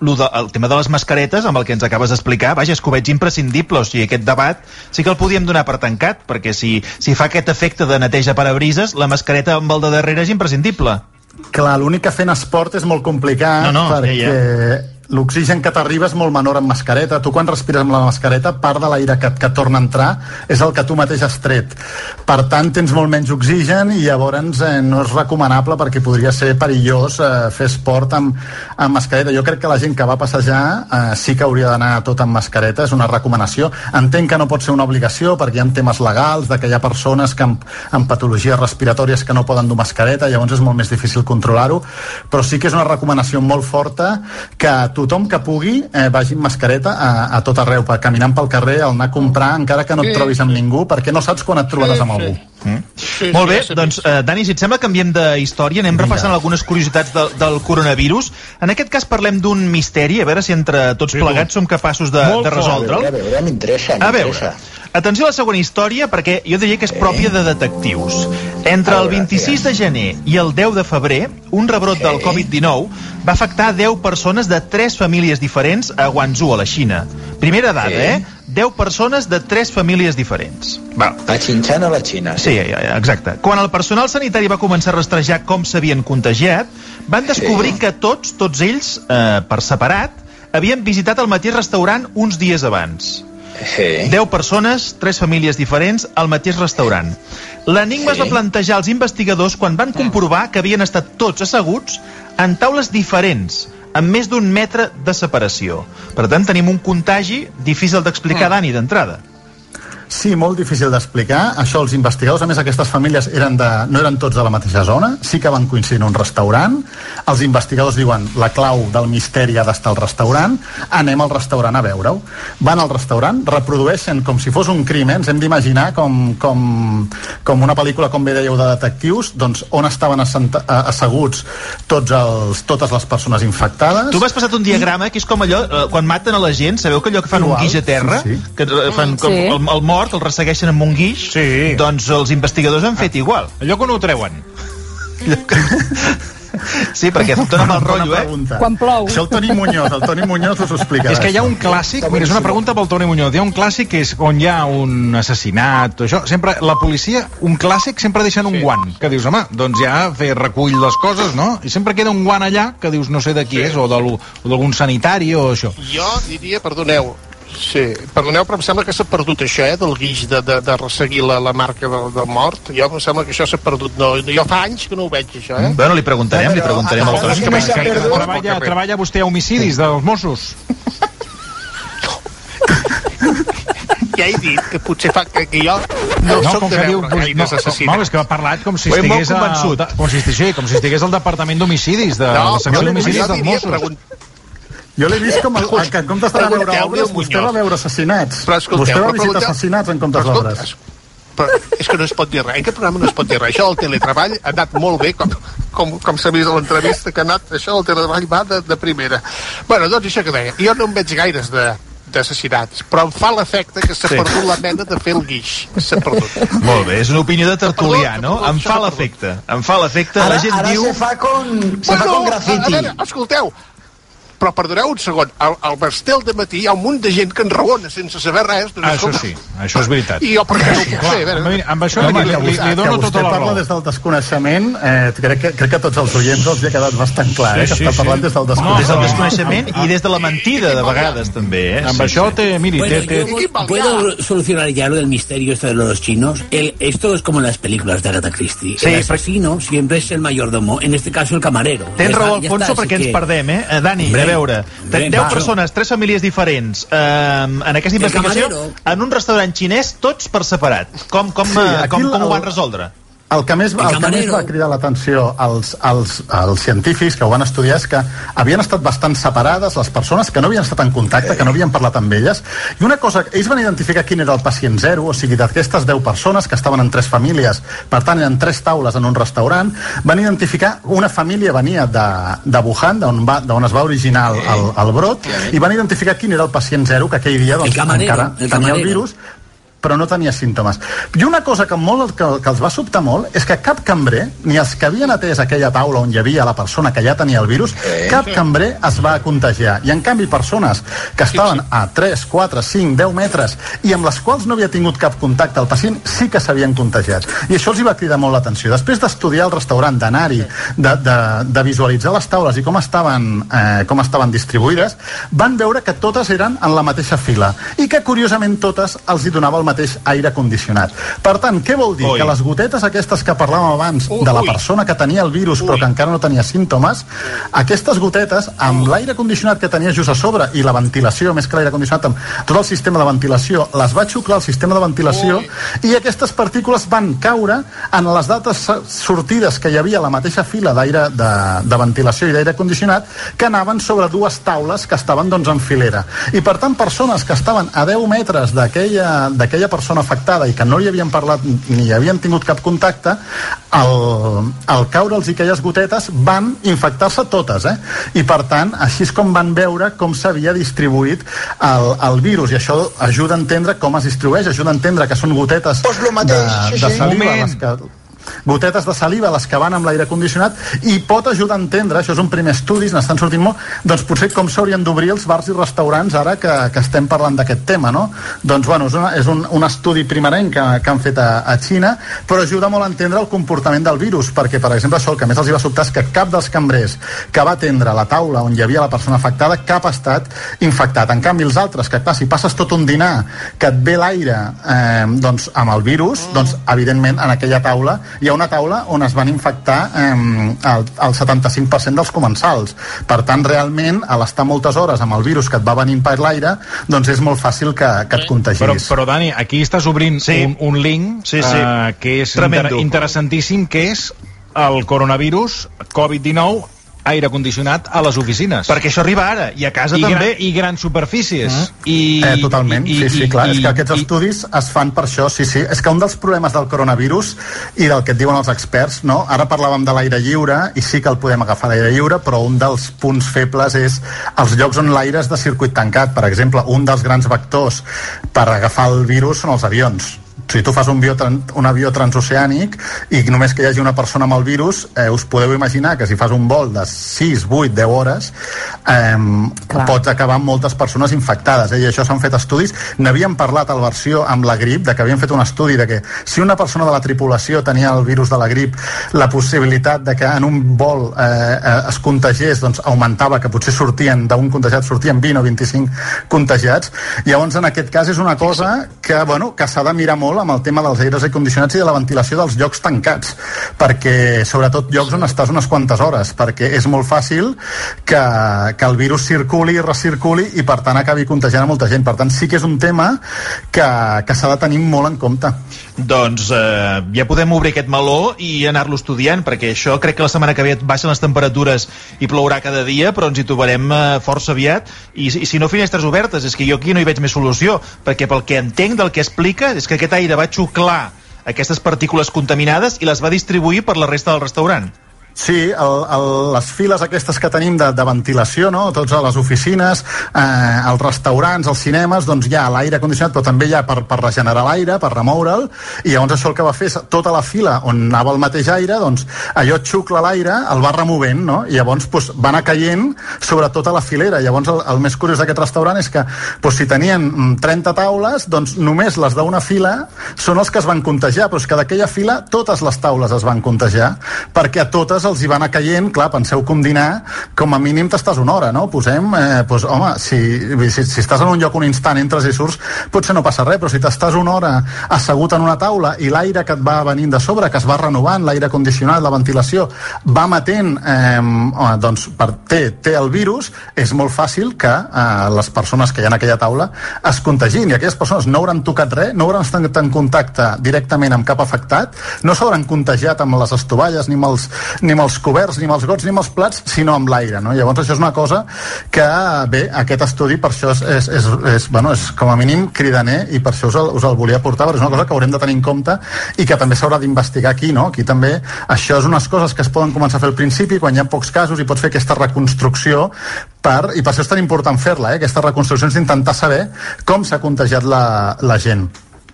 el tema de les mascaretes, amb el que ens acabes d'explicar. Vaja, és que ho veig imprescindible, o sigui, aquest debat sí que el podíem donar per tancat, perquè si fa aquest efecte de neteja parabrises, la mascareta amb el de darrere és imprescindible. Clar, l'únic que fent esport és molt complicat, perquè l'oxigen que t'arriba és molt menor amb mascareta. Tu quan respires amb la mascareta, part de l'aire que torna a entrar és el que tu mateix has tret. Per tant, tens molt menys oxigen i llavors no és recomanable perquè podria ser perillós fer esport amb mascareta. Jo crec que la gent que va passejar sí que hauria d'anar tot amb mascareta, és una recomanació. Entenc que no pot ser una obligació perquè hi ha temes legals, de que hi ha persones que amb patologies respiratòries que no poden dur mascareta, llavors és molt més difícil controlar-ho, però sí que és una recomanació molt forta que tothom que pugui vagi amb mascareta a tot arreu, caminant pel carrer, al anar a comprar, encara que no et trobis amb ningú, perquè no saps quan et trobaràs amb algú. Molt bé, doncs Dani, si et sembla canviem de història, anem repassant algunes curiositats del coronavirus. En aquest cas parlem d'un misteri, a veure si entre tots plegats som capaços de resoldre'l. A veure, m'interessa. A veure, atenció a la següent història, perquè jo diria que és pròpia de detectius. Entre el 26 de gener i el 10 de febrer, un rebrot del Covid-19 va afectar 10 persones de 3 famílies diferents a Guangzhou, a la Xina. Primera dada, 10 persones de 3 famílies diferents. A Xinjiang, a la Xina. Sí, exacte. Quan el personal sanitari va començar a rastrejar com s'havien contagiat, van descobrir que tots ells, per separat, havien visitat el mateix restaurant uns dies abans. 10 persones, 3 famílies diferents al mateix restaurant. L'enigma es va plantejar als investigadors quan van comprovar que havien estat tots asseguts en taules diferents, amb més d'1 metre de separació. Per tant, tenim un contagi difícil d'explicar, Dani, d'entrada. Sí, molt difícil d'explicar. Això, els investigadors, a més, aquestes famílies no eren tots de la mateixa zona, sí que van coincidir en un restaurant. Els investigadors diuen, la clau del misteri ha d'estar al restaurant, anem al restaurant a veure-ho. Van al restaurant, reprodueixen com si fos un crim, ens hem d'imaginar com una pel·lícula, com bé dèieu, de detectius, doncs on estaven asseguts totes les persones infectades. Tu m'has passat un diagrama que és com allò, quan maten a la gent, sabeu que allò que fan un guix a terra, que fan com el mort, el ressegueixen amb un guix, doncs els investigadors han fet igual. Allò que no ho treuen. Sí, perquè et dona mal rotllo, Quan plou. Això el Toni Muñoz us ho explica. És que hi ha un clàssic, mira, és una pregunta pel Toni Muñoz, hi ha un clàssic que és on hi ha un assassinat, això, sempre, la policia, un clàssic, sempre deixen un guant, que dius, home, doncs ja recull les coses, no? I sempre queda un guant allà, que dius, no sé de qui és, o d'algun sanitari, o això. Jo diria, perdoneu, però em sembla que s'ha perdut això, del guix de resseguir la marca del mort. Jo em sembla que això s'ha perdut. No, jo fa anys que no ho veig, això, Bueno, li preguntarem al Toni. Treballa vostè a homicidis dels Mossos? Ja he dit que potser fa que jo no soc de veure gaires assassinats. És que ha parlat com si estigués al Departament d'Homicidis, de la secció d'homicidis dels Mossos. Jo l'he vist com que en comptes de veure obres, vostè va veure assassinats. Vostè va visitar assassinats en comptes d'obres. Però és que no es pot dir res, en aquest programa no es pot dir res. Això del teletreball ha anat molt bé, com s'ha vist a l'entrevista que ha anat, això del teletreball va de primera. Bueno, doncs això que deia, jo no en veig gaires d'assassinats, però em fa l'efecte que s'ha perdut la mena de fer el guix. S'ha perdut. Molt bé, és una opinió de tertulià, no? Em fa l'efecte. La gent diu... Ara se fa con graffiti. A veure, escolteu, però perdoneu un segon, al Bastel de matí hi ha un munt de gent que enraona sense saber res. Això sí, això és veritat. I jo per què no ho puc fer? Amb això li dono tota la raó. Parla des del desconeixement, crec que tots els oients els hi ha quedat bastant clar, que està parlant des del desconeixement. Des del desconeixement i des de la mentida, de vegades, també. Amb això miri... ¿Puedo solucionar ya lo del misterio de los chinos? Esto es como en las películas de Agatha Christie. El asesino siempre es el mayordomo, en este caso el camarero. Tens raó, Alfonso, perquè ens perdem, Dani, a veure, 10 persones, 3 famílies diferents, en aquesta investigació, en un restaurant xinès, tots per separat. Com ho van resoldre? El que més va cridar l'atenció als científics que ho van estudiar és que havien estat bastant separades les persones, que no havien estat en contacte, que no havien parlat amb elles, i una cosa, ells van identificar quin era el pacient zero, o sigui, d'aquestes 10 persones que estaven en 3 famílies, per tant eren 3 taules en un restaurant, van identificar una família venia de Wuhan, d'on es va originar el brot, i van identificar quin era el pacient zero, que aquell dia encara tenia el virus, però no tenia símptomes. I una cosa que els va sobtar molt és que cap cambrer, ni els que havien atès aquella taula on hi havia la persona que ja tenia el virus, cap cambrer es va contagiar. I en canvi persones que estaven a 3, 4, 5, 10 metres i amb les quals no havia tingut cap contacte el pacient sí que s'havien contagiat. I això els hi va cridar molt l'atenció. Després d'estudiar el restaurant, d'anar-hi, de visualitzar les taules i com estaven distribuïdes, van veure que totes eren en la mateixa fila i que curiosament totes els hi donava el mateix aire condicionat. Per tant, què vol dir? Que les gotetes aquestes que parlàvem abans de la persona que tenia el virus però que encara no tenia símptomes, aquestes gotetes, amb l'aire condicionat que tenia just a sobre i la ventilació, més que l'aire condicionat, amb tot el sistema de ventilació, les va xuclar el sistema de ventilació i aquestes partícules van caure en les dates sortides que hi havia a la mateixa fila d'aire de ventilació i d'aire condicionat que anaven sobre 2 taules que estaven doncs en filera. I per tant, persones que estaven a 10 metres d'aquella persona afectada i que no hi havien parlat ni havien tingut cap contacte, al caure'ls i aquelles gotetes van infectar-se totes, i per tant així és com van veure com s'havia distribuït el virus, i això ajuda a entendre com es distribueix, ajuda a entendre que són gotetes de saliva, gotetes de saliva, les que van amb l'aire condicionat, i pot ajudar a entendre, això és un primer estudi, n'estan sortint molt, doncs potser com s'haurien d'obrir els bars i restaurants ara que estem parlant d'aquest tema, no? Doncs bueno, és un estudi primerenc que han fet a Xina, però ajuda molt a entendre el comportament del virus, perquè per exemple això el que més els hi va sobtar és que cap dels cambrers que va atendre la taula on hi havia la persona afectada, cap ha estat infectat. En canvi els altres, que clar, si passes tot un dinar que et ve l'aire doncs amb el virus, doncs evidentment en aquella taula hi ha una taula on es van infectar el 75% dels comensals. Per tant, realment, a l'estar moltes hores amb el virus que et va venint per l'aire, doncs és molt fàcil que et contagis. Però Dani, aquí estàs obrint un link que és interessantíssim, que és el coronavirus Covid-19 aire condicionat a les oficines. Perquè això arriba ara, i a casa també. I grans superfícies. Totalment, clar. És que aquests estudis es fan per això, És que un dels problemes del coronavirus i del que et diuen els experts, no? Ara parlàvem de l'aire lliure, i sí que el podem agafar l'aire lliure, però un dels punts febles és els llocs on l'aire és de circuit tancat. Per exemple, un dels grans vectors per agafar el virus són els avions. Si tu fas un avió transoceànic i només que hi hagi una persona amb el virus, us podeu imaginar que si fas un vol de 6, 8, 10 hores pots acabar amb moltes persones infectades, i això s'han fet estudis. N'havíem parlat al versió amb la grip, de que havien fet un estudi de que si una persona de la tripulació tenia el virus de la grip, la possibilitat de que en un vol es contagiés, doncs augmentava, que potser sortien d'un contagiat, sortien 20 o 25 contagiats. Llavors, en aquest cas és una cosa que s'ha de mirar molt amb el tema dels aires condicionats i de la ventilació dels llocs tancats, perquè sobretot llocs on estàs unes quantes hores, perquè és molt fàcil que el virus circuli i recirculi i per tant acabi contagiant a molta gent. Per tant, sí que és un tema que s'ha de tenir molt en compte. Doncs ja podem obrir aquest meló i anar-lo estudiant, perquè això crec que la setmana que ve baixen les temperatures i plourà cada dia, però ens hi trobarem força aviat, i si no finestres obertes, és que jo aquí no hi veig més solució, perquè pel que entenc del que explica és que aquest aire va xuclar aquestes partícules contaminades i les va distribuir per la resta del restaurant. Sí, les files aquestes que tenim de ventilació, no? Tots a les oficines, als restaurants, als cinemes, doncs hi ha l'aire condicionat, però també hi ha per regenerar l'aire, per remoure'l, i llavors això el que va fer és tota la fila on anava el mateix aire, doncs allò xucla l'aire, el va removent, no? I llavors va anar caient sobre tota la filera. Llavors el més curiós d'aquest restaurant és que si tenien 30 taules, doncs només les d'una fila són els que es van contagiar, però és que d'aquella fila totes les taules es van contagiar, perquè a totes els hi va anar caient. Clar, penseu que un dinar com a mínim t'estàs una hora, no? Home, si estàs en un lloc un instant, entres i surts, potser no passa res, però si t'estàs una hora assegut en una taula i l'aire que et va venint de sobre, que es va renovant, l'aire condicionat, la ventilació, va matent, doncs té el virus, és molt fàcil que les persones que hi ha en aquella taula es contagin, i aquelles persones no hauran tocat res, no hauran estat en contacte directament amb cap afectat, no s'hauran contagiat amb les estovalles, ni amb els coberts, ni amb els gots, ni amb els plats, sinó amb l'aire, no? Llavors això és una cosa que, bé, aquest estudi per això és com a mínim cridaner, i per això us el volia portar, perquè és una cosa que haurem de tenir en compte i que també s'haurà d'investigar aquí, no? Aquí també això és unes coses que es poden començar a fer al principi, quan hi ha pocs casos, i pots fer aquesta reconstrucció i per això és tan important fer-la, aquestes reconstruccions, d'intentar saber com s'ha contagiat la gent.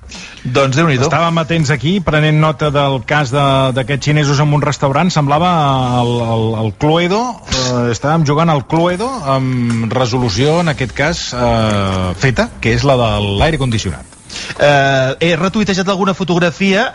Doncs Déu-n'hi-do. Estàvem atents aquí, prenent nota del cas d'aquests xinesos en un restaurant. Semblava el Cluedo, estàvem jugant al Cluedo amb resolució, en aquest cas, feta, que és la de l'aire condicionat. He retuitejat alguna fotografia.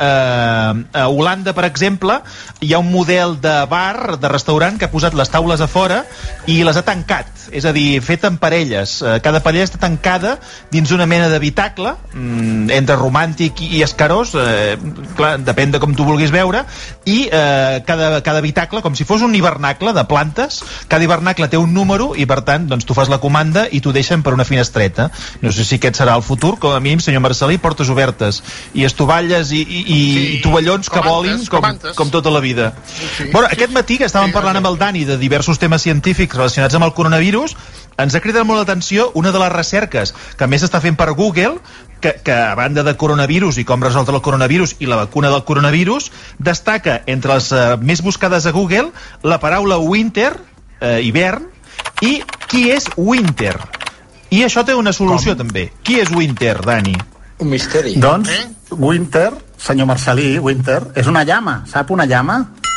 A Holanda, per exemple, hi ha un model de bar, de restaurant, que ha posat les taules a fora i les ha tancat, és a dir, fet en parelles. Cada parella està tancada dins una mena d'habitacle, entre romàntic i escarós, clar, depèn de com tu vulguis veure, i cada habitacle, com si fos un hivernacle de plantes, cada hivernacle té un número i, per tant, doncs tu fas la comanda i t'ho deixen per una finestreta. No sé si aquest serà el futur, com a mínim, senyor Marcelí, portes obertes i estovalles i tovallons que volin com tota la vida. Bueno, aquest matí que estàvem parlant amb el Dani de diversos temes científics relacionats amb el coronavirus, ens ha cridat molt l'atenció una de les recerques que més s'està fent per Google, que a banda de coronavirus i com resoldre el coronavirus i la vacuna del coronavirus, destaca entre les més buscades a Google la paraula winter, hivern, i qui és winter. I això té una solució també. Qui és winter, Dani? Un misteri. Doncs, winter, senyor Marcelí, winter, és una llama, sap una llama?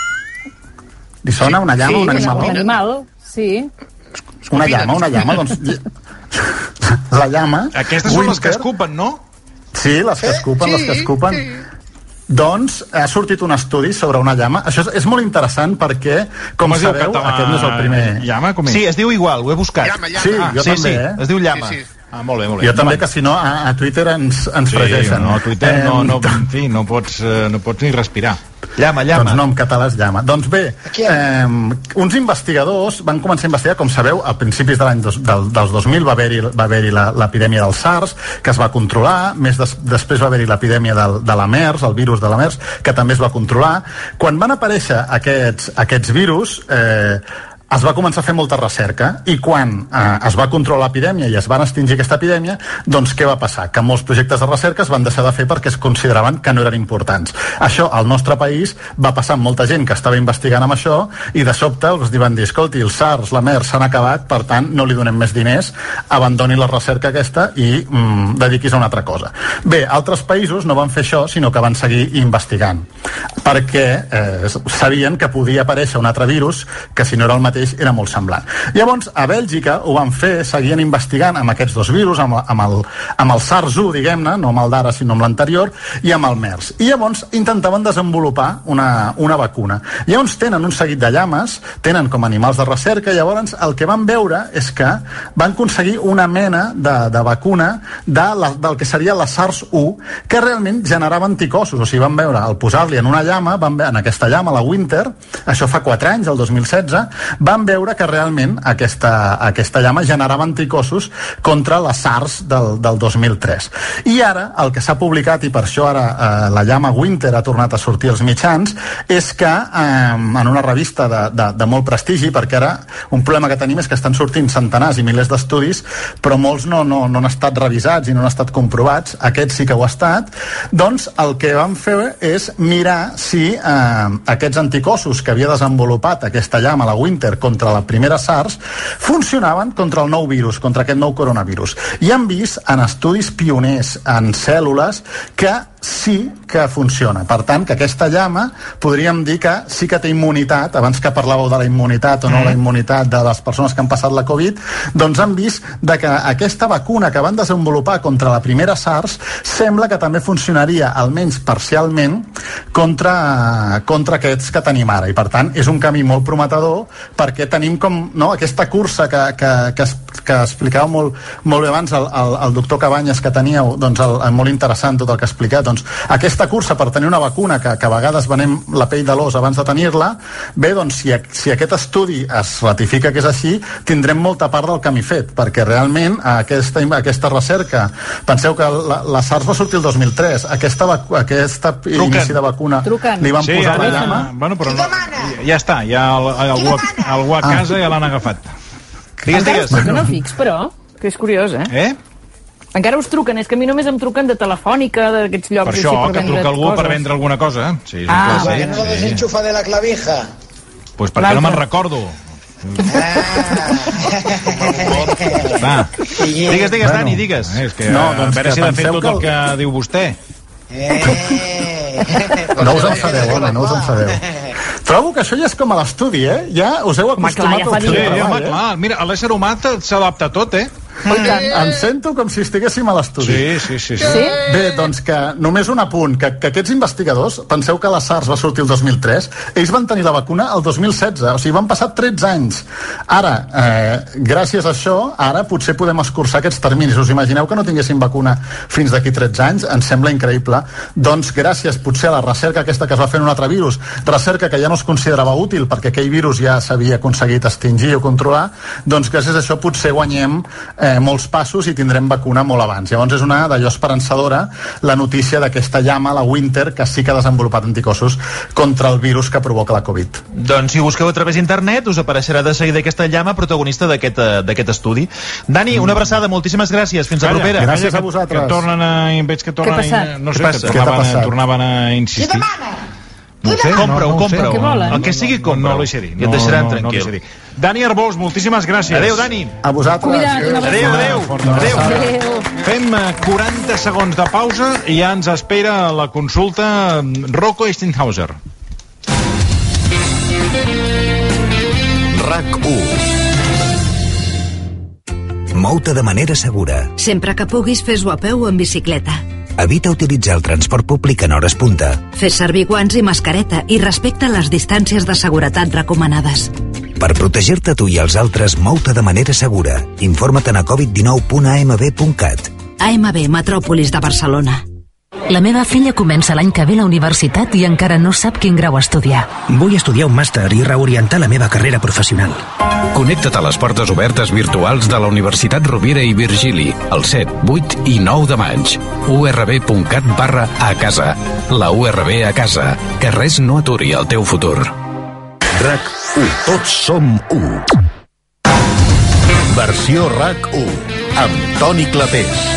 Li sona una llama, un animal? Un animal, sí. Una llama, doncs... La llama... Aquestes són les que escupen, no? Sí, les que escupen. Doncs ha sortit un estudi sobre una llama. Això és molt interessant perquè, com sabeu, aquest no és el primer... Llama, com és? Sí, es diu igual, ho he buscat. Sí, jo també, es diu llama. Molt bé, molt bé. Jo també, que si no, a Twitter ens fregeixen. No, a Twitter no pots ni respirar. Llama. Doncs no, en català es llama. Doncs bé, uns investigadors van començar a investigar, com sabeu, a principis de l'any dels 2000 va haver-hi l'epidèmia del SARS, que es va controlar, després va haver-hi l'epidèmia de la MERS, el virus de la MERS, que també es va controlar. Quan van aparèixer aquests virus, es va començar a fer molta recerca, i quan es va controlar l'epidèmia i es van extingir aquesta epidèmia, doncs què va passar? Que molts projectes de recerca es van deixar de fer perquè es consideraven que no eren importants. Això al nostre país va passar amb molta gent que estava investigant amb això, i de sobte els van dir, escolti, el SARS, la MERS s'han acabat, per tant no li donem més diners, abandoni la recerca aquesta i dediquis a una altra cosa. Bé, altres països no van fer això, sinó que van seguir investigant, perquè sabien que podia aparèixer un altre virus que, si no era el mateix, era molt semblant. Llavors, a Bèlgica ho van fer, seguien investigant amb aquests dos virus, amb el SARS-1, diguem-ne, no amb el d'ara, sinó amb l'anterior, i amb el MERS. I llavors intentaven desenvolupar una vacuna. Llavors tenen un seguit de llames, tenen com animals de recerca, i llavors el que van veure és que van aconseguir una mena de vacuna del que seria la SARS-1, que realment generava anticossos. O sigui, van veure, al posar-li en una llama, en aquesta llama, la Winter, això fa 4 anys, el 2016, van veure que realment aquesta llama generava anticossos contra la SARS del 2003. I ara, el que s'ha publicat, i per això ara la llama Winter ha tornat a sortir als mitjans, és que en una revista de molt prestigi, perquè ara un problema que tenim és que estan sortint centenars i milers d'estudis, però molts no han estat revisats i no han estat comprovats. Aquest sí que ho ha estat. Doncs el que van fer és mirar si aquests anticossos que havia desenvolupat aquesta llama, la Winter, contra la primera SARS, funcionaven contra el nou virus, contra aquest nou coronavirus. I han vist en estudis pioners en cèl·lules que sí que funciona. Per tant, que aquesta llama podríem dir que sí que té immunitat. Abans que parlàveu de la immunitat o no la immunitat de les persones que han passat la Covid, doncs han vist que aquesta vacuna que van desenvolupar contra la primera SARS sembla que també funcionaria, almenys parcialment, contra aquests que tenim ara. I per tant, és un camí molt prometedor, perquè tenim com aquesta cursa que explicava molt bé abans el doctor Cabanyes, que teníeu, doncs molt interessant tot el que ha explicat. Doncs aquesta cursa per tenir una vacuna que a vegades venem la pell de l'os abans de tenir-la, bé, doncs si aquest estudi es ratifica que és així, tindrem molta part del camí fet, perquè realment aquesta recerca, penseu que la SARS va sortir el 2003, aquesta inici de vacuna li van posar la llama. Bueno, però ja està, ja algú a casa ja l'han agafat. Encara us truquen a fix, però, que és curiós, Encara us truquen, és que a mi només em truquen de Telefònica, d'aquests llocs. Per això, que truca algú per vendre alguna cosa. Sí, que no lo desenchufa de la clavija. Pues perquè no me'n recordo. Digues, Dani, digues. A veure si l'ha fet tot el que diu vostè. No us enfadeu, home, no us enfadeu. Trobo que això ja és com a l'estudi, Ja us heu acostumat a fer treball, clar. Mira, l'ésser humà s'adapta a tot, Em sento com si estiguéssim a l'estudi. Sí. Bé, doncs que només un apunt, que aquests investigadors, penseu que la SARS va sortir el 2003, ells van tenir la vacuna el 2016, o sigui, van passar 13 anys. Ara, gràcies a això, ara potser podem escurçar aquests terminis. Us imagineu que no tinguéssim vacuna fins d'aquí 13 anys? Ens sembla increïble. Doncs gràcies potser a la recerca aquesta que es va fer en un altre virus, recerca que ja no es considerava útil perquè aquell virus ja s'havia aconseguit extingir o controlar, doncs gràcies a això potser guanyem molts passos i tindrem vacuna molt abans. Llavors és una d'allò esperançadora la notícia d'aquesta llama, la Winter, que sí que ha desenvolupat anticossos contra el virus que provoca la Covid. Doncs si busqueu a través d'internet us apareixerà de seguida aquesta llama protagonista d'aquest estudi. Dani, una abraçada, moltíssimes gràcies, fins a propera. Gràcies a vosaltres. Veig que tornen no sé, tornaven a insistir. No sé, compra-ho. El que sigui, compra-ho. No l'ho sé dir. I et deixaran tranquil. Dani Arbós, moltíssimes gràcies. Adéu, Dani. A vosaltres. Adéu. Fem 40 segons de pausa i ja ens espera la consulta Rocco Stinghauser. RAC1. Mou-te de manera segura. Sempre que puguis, fes-ho a peu o en bicicleta. Evita utilitzar el transport públic en hores punta. Fes servir guants i mascareta i respecta les distàncies de seguretat recomanades. Per protegir-te tu i els altres, mou-te de manera segura. Informa't a covid19.amb.cat. AMB, Metròpolis de Barcelona. La meva filla comença l'any que ve a la universitat i encara no sap quin grau estudiar. Vull estudiar un màster i reorientar la meva carrera professional. Connecta't a les portes obertes virtuals de la Universitat Rovira i Virgili el 7, 8 i 9 de maig. urb.cat/a casa. La URB a casa. Que res no aturi el teu futur. RAC1. Tots som 1. Versió RAC1 amb Toni Clapés.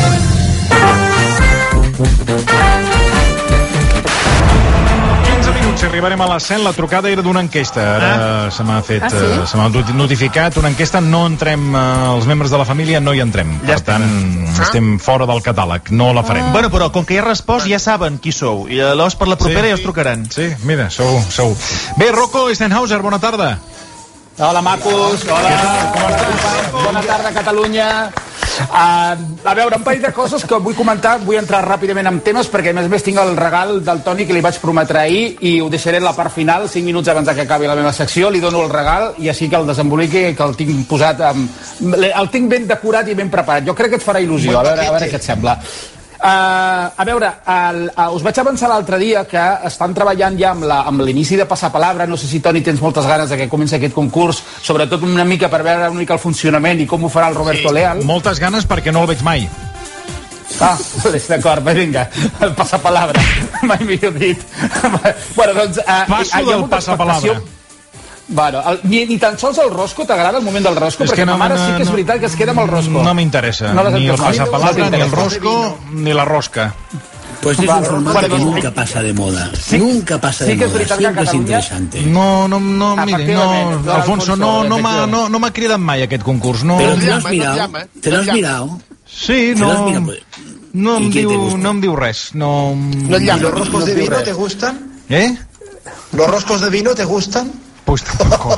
15 minuts, arribarem a les 100. La trucada era d'una enquesta. Ara se m'ha fet, se m'ha notificat una enquesta. No entrem, els membres de la família no hi entrem. Per tant, estem fora del catàleg. No la farem. Bueno, però com que hi ha respost, ja saben qui sou. I llavors per la propera ja us trucaran. Sí, mira, sou. Bé, Rocco Stenhauser, bona tarda. Hola, macos. Hola. Com estàs? Bona tarda, Catalunya. A veure, un parell de coses que vull comentar. Vull entrar ràpidament en temes perquè a més tinc el regal del Toni que li vaig prometre ahir i ho deixaré a la part final, 5 minuts abans que acabi la meva secció. Li dono el regal i així que el desemboliqui, que el tinc posat el tinc ben decorat i ben preparat. Jo crec que et farà il·lusió, a veure què et sembla. A veure, us vaig avançar l'altre dia que estan treballant ja amb l'inici de Passapalabra. No sé si, Toni, tens moltes ganes de que comenci aquest concurs, sobretot una mica per veure una mica el funcionament i com ho farà el Roberto Leal. Moltes ganes perquè no el veig mai. D'acord, vinga, el Passapalabra, mai millor dit. Bueno, doncs... Passo del Passapalabra. Bueno, ni tan sols el rosco, t'agrada el moment del rosco? Perquè ma mare sí que és veritat que es queda amb el rosco. No m'interessa, ni el Passapalabra, ni el rosco, ni la rosca. Pues es un formato que nunca pasa de moda. Nunca pasa de moda, siempre es interesante. No, mire, Alfonso, no m'ha cridat mai aquest concurs. Pero te lo has mirado. Sí, no em diu res. ¿Los roscos de vino te gustan? ¿Los roscos de vino te gustan? Pues tampoco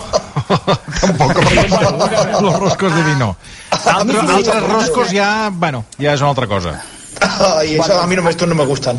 los roscos de vino. Altres roscos ja és una altra cosa. Y eso a mí estos no me gustan.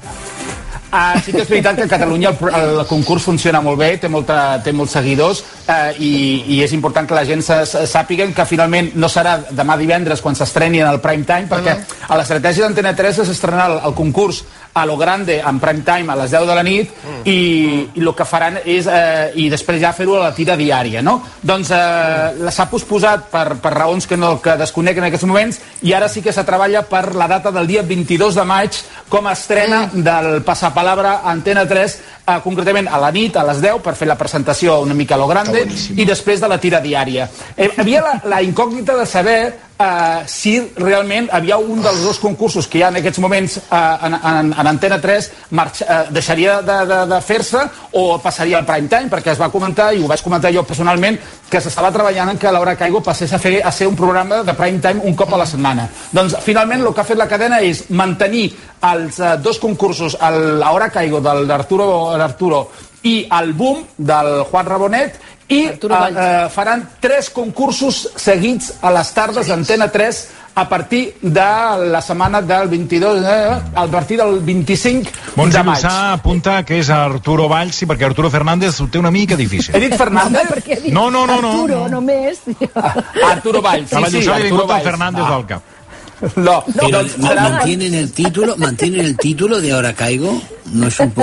Sí que és veritat que a Catalunya el concurs funciona molt bé, té molts seguidors i és important que la gent sàpiguen que finalment no serà demà divendres quan s'estreni en el prime time, perquè a l'estratègia d'Antena 3 s'estrenarà el concurs a lo grande en prime time a les 10 de la nit i el que faran és i després ja fer-ho a la tira diària, no? Doncs s'ha posposat per raons que desconec en aquests moments i ara sí que se treballa per la data del dia 22 de maig com a estrena del Passapalabra a Antena 3, concretament a la nit, a les 10, per fer la presentació una mica a lo grande i després de la tira diària. Havia la incògnita de saber si realment havia un dels dos concursos que hi ha en aquests moments en Antena 3 deixaria de fer-se o passaria al prime time, perquè es va comentar, i ho vaig comentar jo personalment, que s'estava treballant en que l'Hora Caigo passés a ser un programa de prime time un cop a la setmana. Doncs finalment el que ha fet la cadena és mantenir els dos concursos, l'Hora Caigo de l'Arturo i el Boom del Juan Rabonet, i faran 3 concursos seguits a les tardes d'Antena 3 a partir de la setmana del 22, a partir del 25 de maig. Montse apunta que és Arturo Valls, sí, perquè Arturo Fernández ho té una mica difícil. He dit Fernández? No. Arturo, només. Arturo Valls, sí, Arturo Valls. Fernández al cap. No, pero mantienen el título de Ahora Caigo. No es un poco...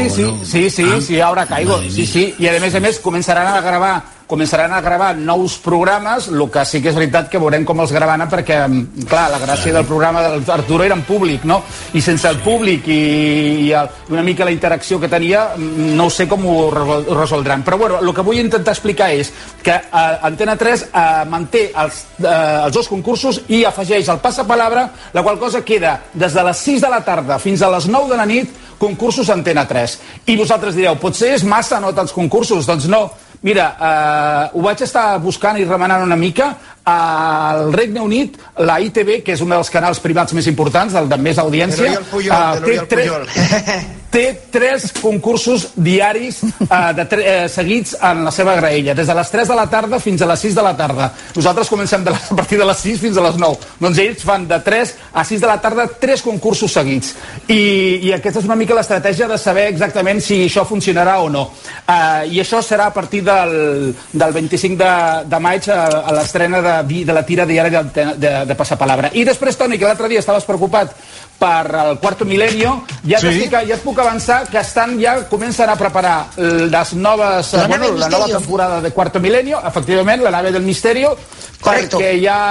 Sí, Ahora Caigo. Sí. I a més començaran a gravar nous programes, el que sí que és veritat que veurem com els gravaran, perquè, clar, la gràcia del programa d'Arturo era en públic, no? I sense el públic i una mica la interacció que tenia, no sé com ho resoldran. Però, bueno, el que vull intentar explicar és que Antena 3 manté els dos concursos i afegeix el Passapalabra, la qual cosa queda des de les 6 de la tarda fins a les 9 de la nit, concursos a Antena 3. I vosaltres direu, potser és massa, no, tants concursos? Doncs no. Mira, ho vaig estar buscant i remenant una mica. Al Regne Unit, la ITV, que és un dels canals privats més importants, de més audiència, té 3 concursos diaris seguits en la seva graella, des de les 3 de la tarda fins a les 6 de la tarda. Nosaltres comencem a partir de les 6 fins a les 9. Doncs ells fan de 3 a 6 de la tarda 3 concursos seguits. I aquesta és una mica l'estratègia de saber exactament si això funcionarà o no. I això serà a partir del 25 de maig a l'estrena de la tira diària de Passapalabra. I després, Toni, que l'altre dia estaves preocupat per el Quarto Milenio, ja et puc avançar que comencen a preparar la nova temporada de Quarto Milenio, efectivament, la nave del misterio, perquè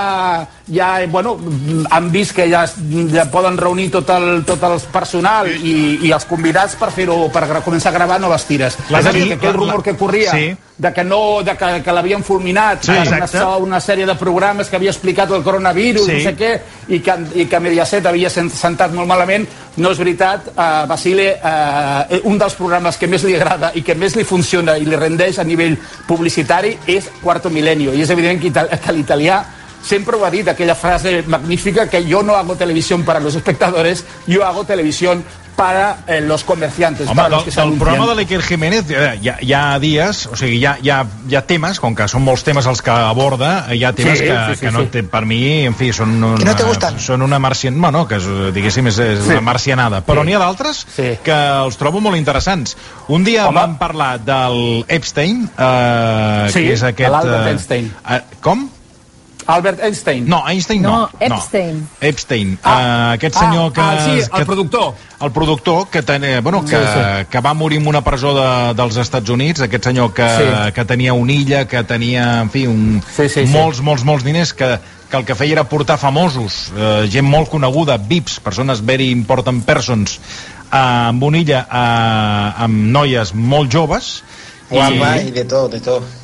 han vist que ja poden reunir tot el personal i els convidats per començar a gravar noves tires. És a dir, que aquell rumor que corria de que l'havien fulminat una sèrie de programes que havia explicat el coronavirus, no sé què, i que Mediaset havia sentat molt malament, no és veritat. Basile, un dels programes que més li agrada i que més li funciona i li rendeix a nivell publicitari és Quarto Milenio, i és evident que l'italià sempre ho ha dit, aquella frase magnífica que yo no hago televisión para los espectadores, yo hago televisión para los comerciantes. Home, del programa de l'Iker Jiménez hi ha dies, o sigui, hi ha temes, com que són molts temes els que aborda, hi ha temes que no té, per mi, en fi, són una marcianada, no, que diguéssim és una marcianada, però n'hi ha d'altres que els trobo molt interessants. Un dia vam parlar del Epstein, que és aquest... l'Albert Einstein. Com? Albert Einstein. No, Einstein no. Epstein. Epstein. Aquest senyor que... Sí, el productor. El productor que va morir en una presó dels Estats Units, aquest senyor que tenia una illa, que tenia, en fi, molts diners, que el que feia era portar famosos, gent molt coneguda, VIPs, persones very important persons, amb una illa amb noies molt joves. Guapa i de tot.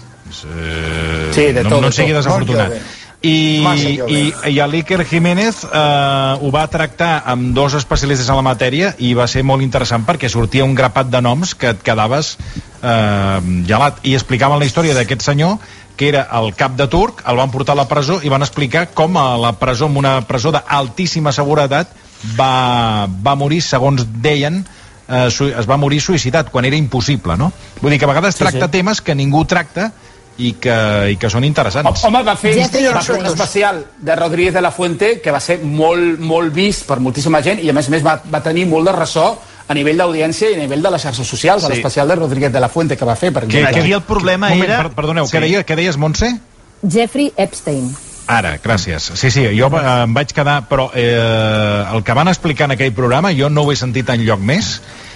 Sí, de tot. No en sigui desafortunat. I l'Iker Jiménez ho va tractar amb 2 especialistes en la matèria i va ser molt interessant perquè sortia un grapat de noms que et quedaves gelat, i explicaven la història d'aquest senyor que era el cap de turc, el van portar a la presó i van explicar com a la presó, en una presó d'altíssima seguretat, va morir, segons deien, es va morir suïcidat, quan era impossible, no? Vull dir que a vegades tracta temes que ningú tracta i que són interessants. Home, va fer un especial de Rodríguez de la Fuente que va ser molt vist per moltíssima gent i a més va tenir molt de ressò a nivell d'audiència i a nivell de les xarxes socials, l'especial de Rodríguez de la Fuente que va fer. Aquí el problema era... Perdoneu, què deies, Montse? Jeffrey Epstein. Ara, gràcies. Sí, jo em vaig quedar... Però el que van explicar en aquell programa jo no ho he sentit enlloc més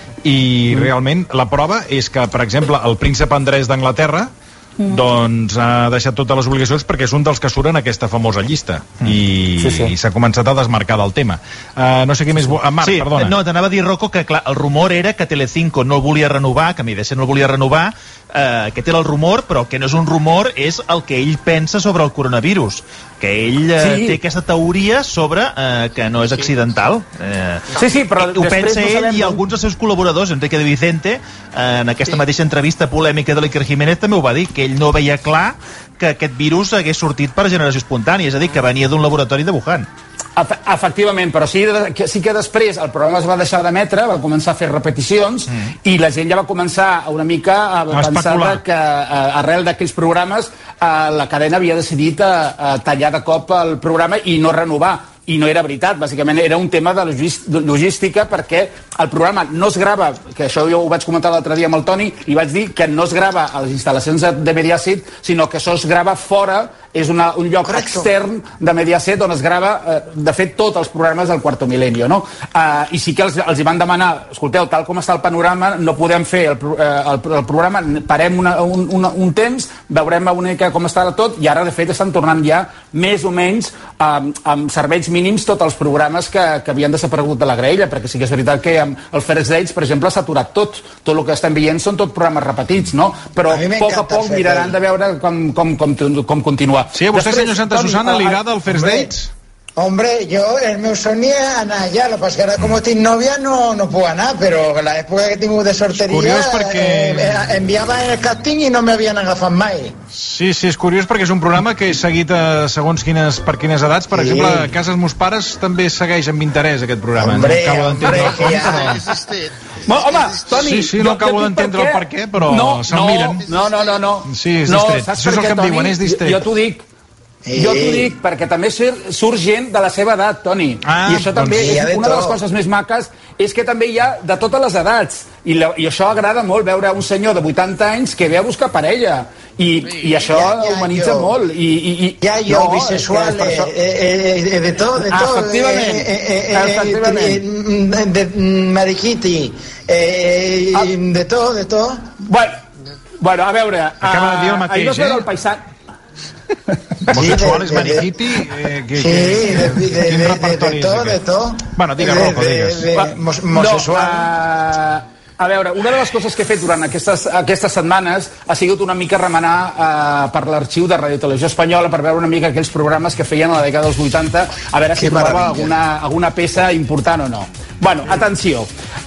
i realment la prova és que, per exemple, el príncep Andrés d'Anglaterra doncs ha deixat totes les obligacions perquè és un dels que surt en aquesta famosa llista i s'ha començat a desmarcar del tema. No sé què més... Marc, perdona. No, t'anava a dir, Rocco, que clar, el rumor era que Telecinco no el volia renovar, que Mediaset no el volia renovar. Aquest era el rumor, però que no és un rumor, és el que ell pensa sobre el coronavirus, que ell té aquesta teoria sobre que no és accidental. Però ho pensa ell i alguns dels seus col·laboradors, Enrique de Vicente, en aquesta mateixa entrevista polèmica de l'Iker Jiménez també ho va dir, que ell no veia clar que aquest virus hagués sortit per generació espontània, és a dir, que venia d'un laboratori de Wuhan. Efectivament, però sí que després el programa es va deixar d'emetre, va començar a fer repeticions i la gent ja va començar una mica a pensar que arrel d'aquells programes la cadena havia decidit tallar de cop el programa i no renovar. I no era veritat, bàsicament era un tema de logística perquè el programa no es grava, que això jo ho vaig comentar l'altre dia amb el Toni i vaig dir que no es grava a les instal·lacions de Mediaset, sinó que això es grava fora, és un lloc extern de Mediaset on es grava, de fet, tots els programes del Quarto Milenio, no? I sí que els hi van demanar, escolteu, tal com està el panorama, no podem fer el programa, parem un temps, veurem una mica com està tot, i ara, de fet, estan tornant ja més o menys amb serveis mínims tots els programes que havien desaparegut de la graella, perquè sí que és veritat que amb el First Dates, per exemple, s'ha aturat tot el que estem veient són tot programes repetits, no? Però a poc a poc miraran de veure com continuar. Sí, a vostè, senyor Santa Susana, li agrada el First Dates? Hombre, yo, el meu somni és anar allà, lo que passa que ara com tinc nòvia no puc anar, però l'època que he tingut de sorteria enviava el càsting i no m'havien agafat mai. Sí, és curiós perquè és un programa que he seguit segons per quines edats. Per exemple, a casa dels meus pares també segueix amb interès aquest programa. Hombre, que ja... Home, Toni... Sí, no acabo d'entendre el per què, però se'l miren. No. Sí, és distret. Això és el que em diuen, és distret. Jo t'ho dic. Jo t'ho dic perquè també surt gent de la seva edat, Toni. I això també és una de les coses més maques, és que també hi ha de totes les edats. I això agrada molt, veure un senyor de 80 anys que ve a buscar parella. I això humanitza molt. Jo, bisexual, de tot. Efectivament. De mariquiti, de tot. Bueno, a veure... Acaba de dir el mateix, ahir vas veure el paisat... Homosexual és maniquiti? De tot. Bueno, digues, Rocco, digues. Homosexual. A veure, una de les coses que he fet durant aquestes setmanes ha sigut una mica remenar per l'arxiu de Radio Televisió Espanyola per veure una mica aquells programes que feien a la dècada dels 80, a veure si trobava alguna peça important o no. Bueno, atenció.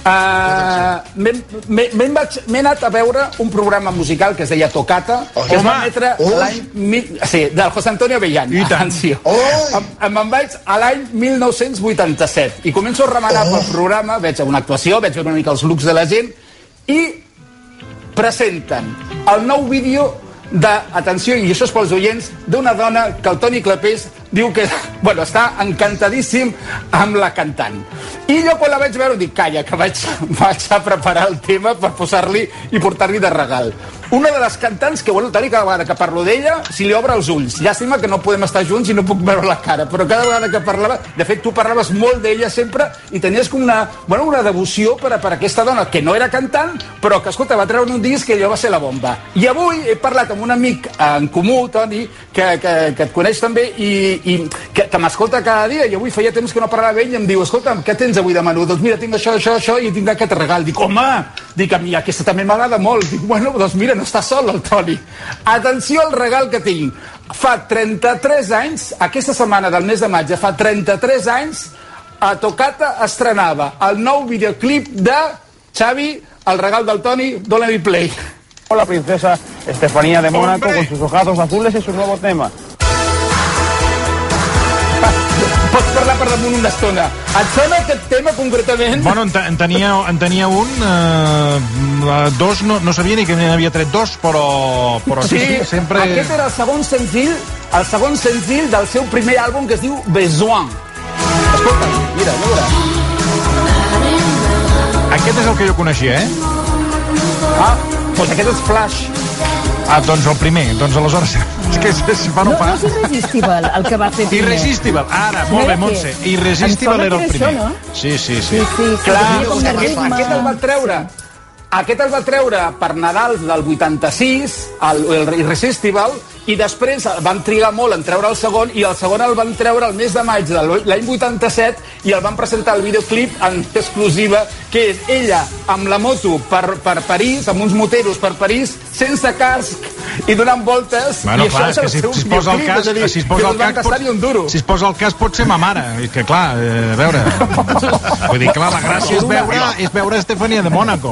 M'he anat a veure un programa musical que es deia Tocata, que es va emetre l'any... Sí, del José Antonio Avellán. Atenció. Me'n vaig a l'any 1987 i començo a remenar pel programa, veig una actuació, veig una mica els looks de la gent i presenten el nou vídeo atenció, i això és pels oients, d'una dona que el Toni Clapés diu que, bueno, està encantadíssim amb la cantant. I jo quan la vaig veure dic, calla, que vaig a preparar el tema per posar-li i portar-li de regal. Una de les cantants que, bueno, Toni, cada vegada que parlo d'ella, si li obre els ulls. Llàstima que no podem estar junts i no puc veure la cara, però cada vegada que parlava, de fet, tu parlaves molt d'ella sempre i tenies com una devoció per aquesta dona, que no era cantant, però que, escolta, va treure un disc i allò va ser la bomba. I avui he parlat amb un amic en comú, Toni, que et coneix també i que m'escolta cada dia, i avui feia temps que no parlava amb ell i em diu, escolta'm, què tens avui de menú? Doncs mira, tinc això i tinc aquest regal. Dic, home, a mi aquesta també m'agrada molt. Dic, bueno, doncs mira, no està sol el Toni. Atenció al regal que tinc. Fa 33 anys, aquesta setmana del mes de maig, fa 33 anys, a Tocata estrenava el nou videoclip de Xavi, el regal del Toni, dóna-li play. Hola, princesa Estefanía de Mónaco, con sus ojazos azules y su nuevo tema. Pots parlar per damunt una estona. Et sona aquest tema concretament? Bueno, en tenia un, dos, no sabia ni que n'havia tret dos, però sí, sempre... Aquest era el segon senzill del seu primer àlbum que es diu Besoin. Escolta, mira, no veuràs. Aquest és el que jo coneixia, Doncs aquest és Flash. Doncs el primer, doncs aleshores és que si fa no fa. No és Irresistible el que va fer primer. Irresistible, ara, molt bé, Montse. Irresistible era el primer. Això, no? Sí. Clar, aquest el va treure per Nadal del 86, el Irresistible, i després van trigar molt en treure el segon, i el segon el van treure el mes de maig de l'any 87 i el van presentar el videoclip en exclusiva, que és ella amb la moto per París, amb uns moteros per París, sense casc i donant voltes. Bueno, i clar, és que si es posa el casc, si es posa el casc pot ser ma mare. És que clar, a veure, vull dir, clar, la gràcia és veure Estefanía de Mónaco.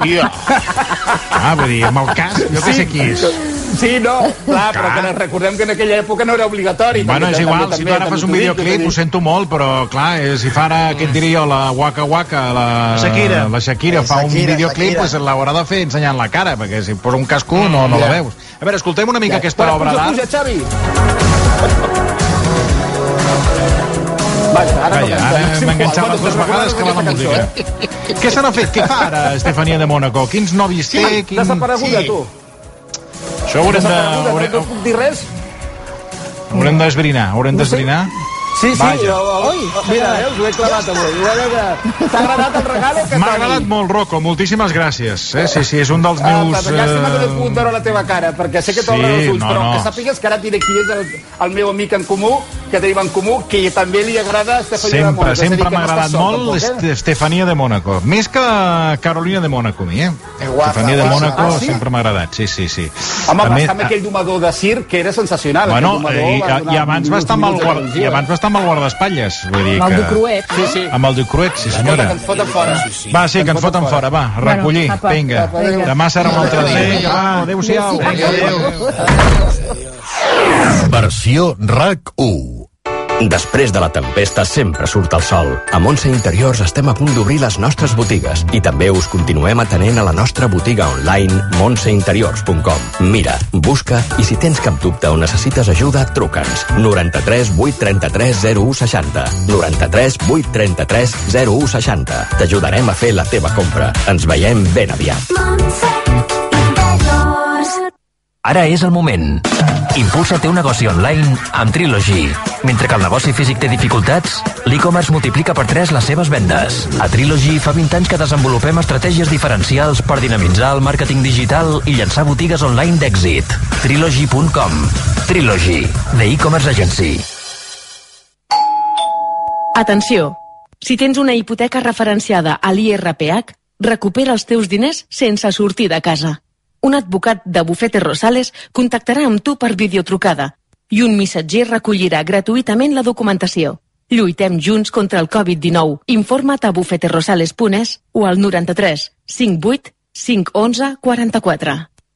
Vull dir, amb el casc, jo que sé qui és. Sí, no, clar, però que recordem que en aquella època no era obligatori. Bueno, és igual, si tu ara fas un videoclip, ho sento molt, però clar, si fa ara, què et diria jo, la Waka Waka, la Shakira fa un videoclip, doncs l'haurà de fer ensenyant la cara, perquè si posa un casco no la veus. A veure, escoltem una mica aquesta obra d'art. Puja, Xavi! Ara m'enganxava dues vegades que va la música. Què se n'ha fet? Què fa ara Estefanía de Mónaco? Quins nòvios té? Desapareguda, tu. Això haurem de... No puc dir res? Haurem d'esbrinar. Sí, mira, veus, ho he clavat avui. T'ha agradat el regal o què? M'ha agradat molt, Rocco, moltíssimes gràcies. Sí, és un dels meus... Llàstima que no he pogut veure la teva cara, perquè sé que t'obre els ulls, però que sàpigues que ara et diré qui és el meu amic en comú, que tenim en comú, que també li agrada Estefanía de Mónaco. Sempre m'ha agradat molt Estefanía de Mónaco. Més que Carolina de Mónaco, a mi, Estefanía de Mónaco sempre m'ha agradat, sí. Home, passant aquell domador de circ, que era sensacional. Bueno, i abans va estar amb amb el guardaespatlles. Vull dir amb el Ducruet. Sí. Amb el Ducruet, sí senyora. Que ens foten fora. Va, sí, que ens foten fora, va, a recollir. Vinga, demà serà un altre dia. Vinga, va, adéu-siau. Adéu. Versió RAC1. Després de la tempesta sempre surt el sol. A Montse Interiors estem a punt d'obrir les nostres botigues i també us continuem atenent a la nostra botiga online montseinteriors.com. Mira, busca i si tens cap dubte o necessites ajuda, truca'ns. 93 833 0160. 93 833 0160. T'ajudarem a fer la teva compra. Ens veiem ben aviat. Ara és el moment. Impulsa el teu negoci online amb Trilogy. Mentre que el negoci físic té dificultats, l'e-commerce multiplica per 3 les seves vendes. A Trilogy fa 20 anys que desenvolupem estratègies diferencials per dinamitzar el màrqueting digital i llançar botigues online d'èxit. Trilogy.com. Trilogy, The E-Commerce Agency. Atenció! Si tens una hipoteca referenciada a l'IRPH, recupera els teus diners sense sortir de casa. Un advocat de Bufete Rosales contactarà amb tu per videotrucada i un missatger recollirà gratuïtament la documentació. Lluitem junts contra el Covid-19. Informa't a bufeterosales.es o al 93 58 511 44.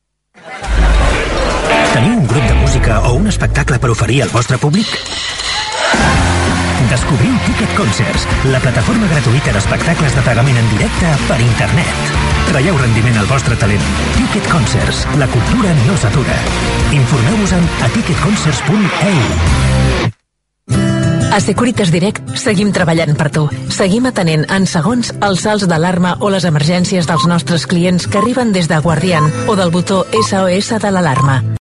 Teniu un grup de música o un espectacle per oferir al vostre públic? Descobriu Ticket Concerts, la plataforma gratuïta d'espectacles de pagament en directe per internet. Traieu rendiment al vostre talent. Ticket Concerts, la cultura no s'atura. Informeu-vos a ticketconcerts.eu. A Securitas Direct seguim treballant per tu. Seguim atenent en segons els salts d'alarma o les emergències dels nostres clients que arriben des de Guardian o del botó SOS de l'alarma.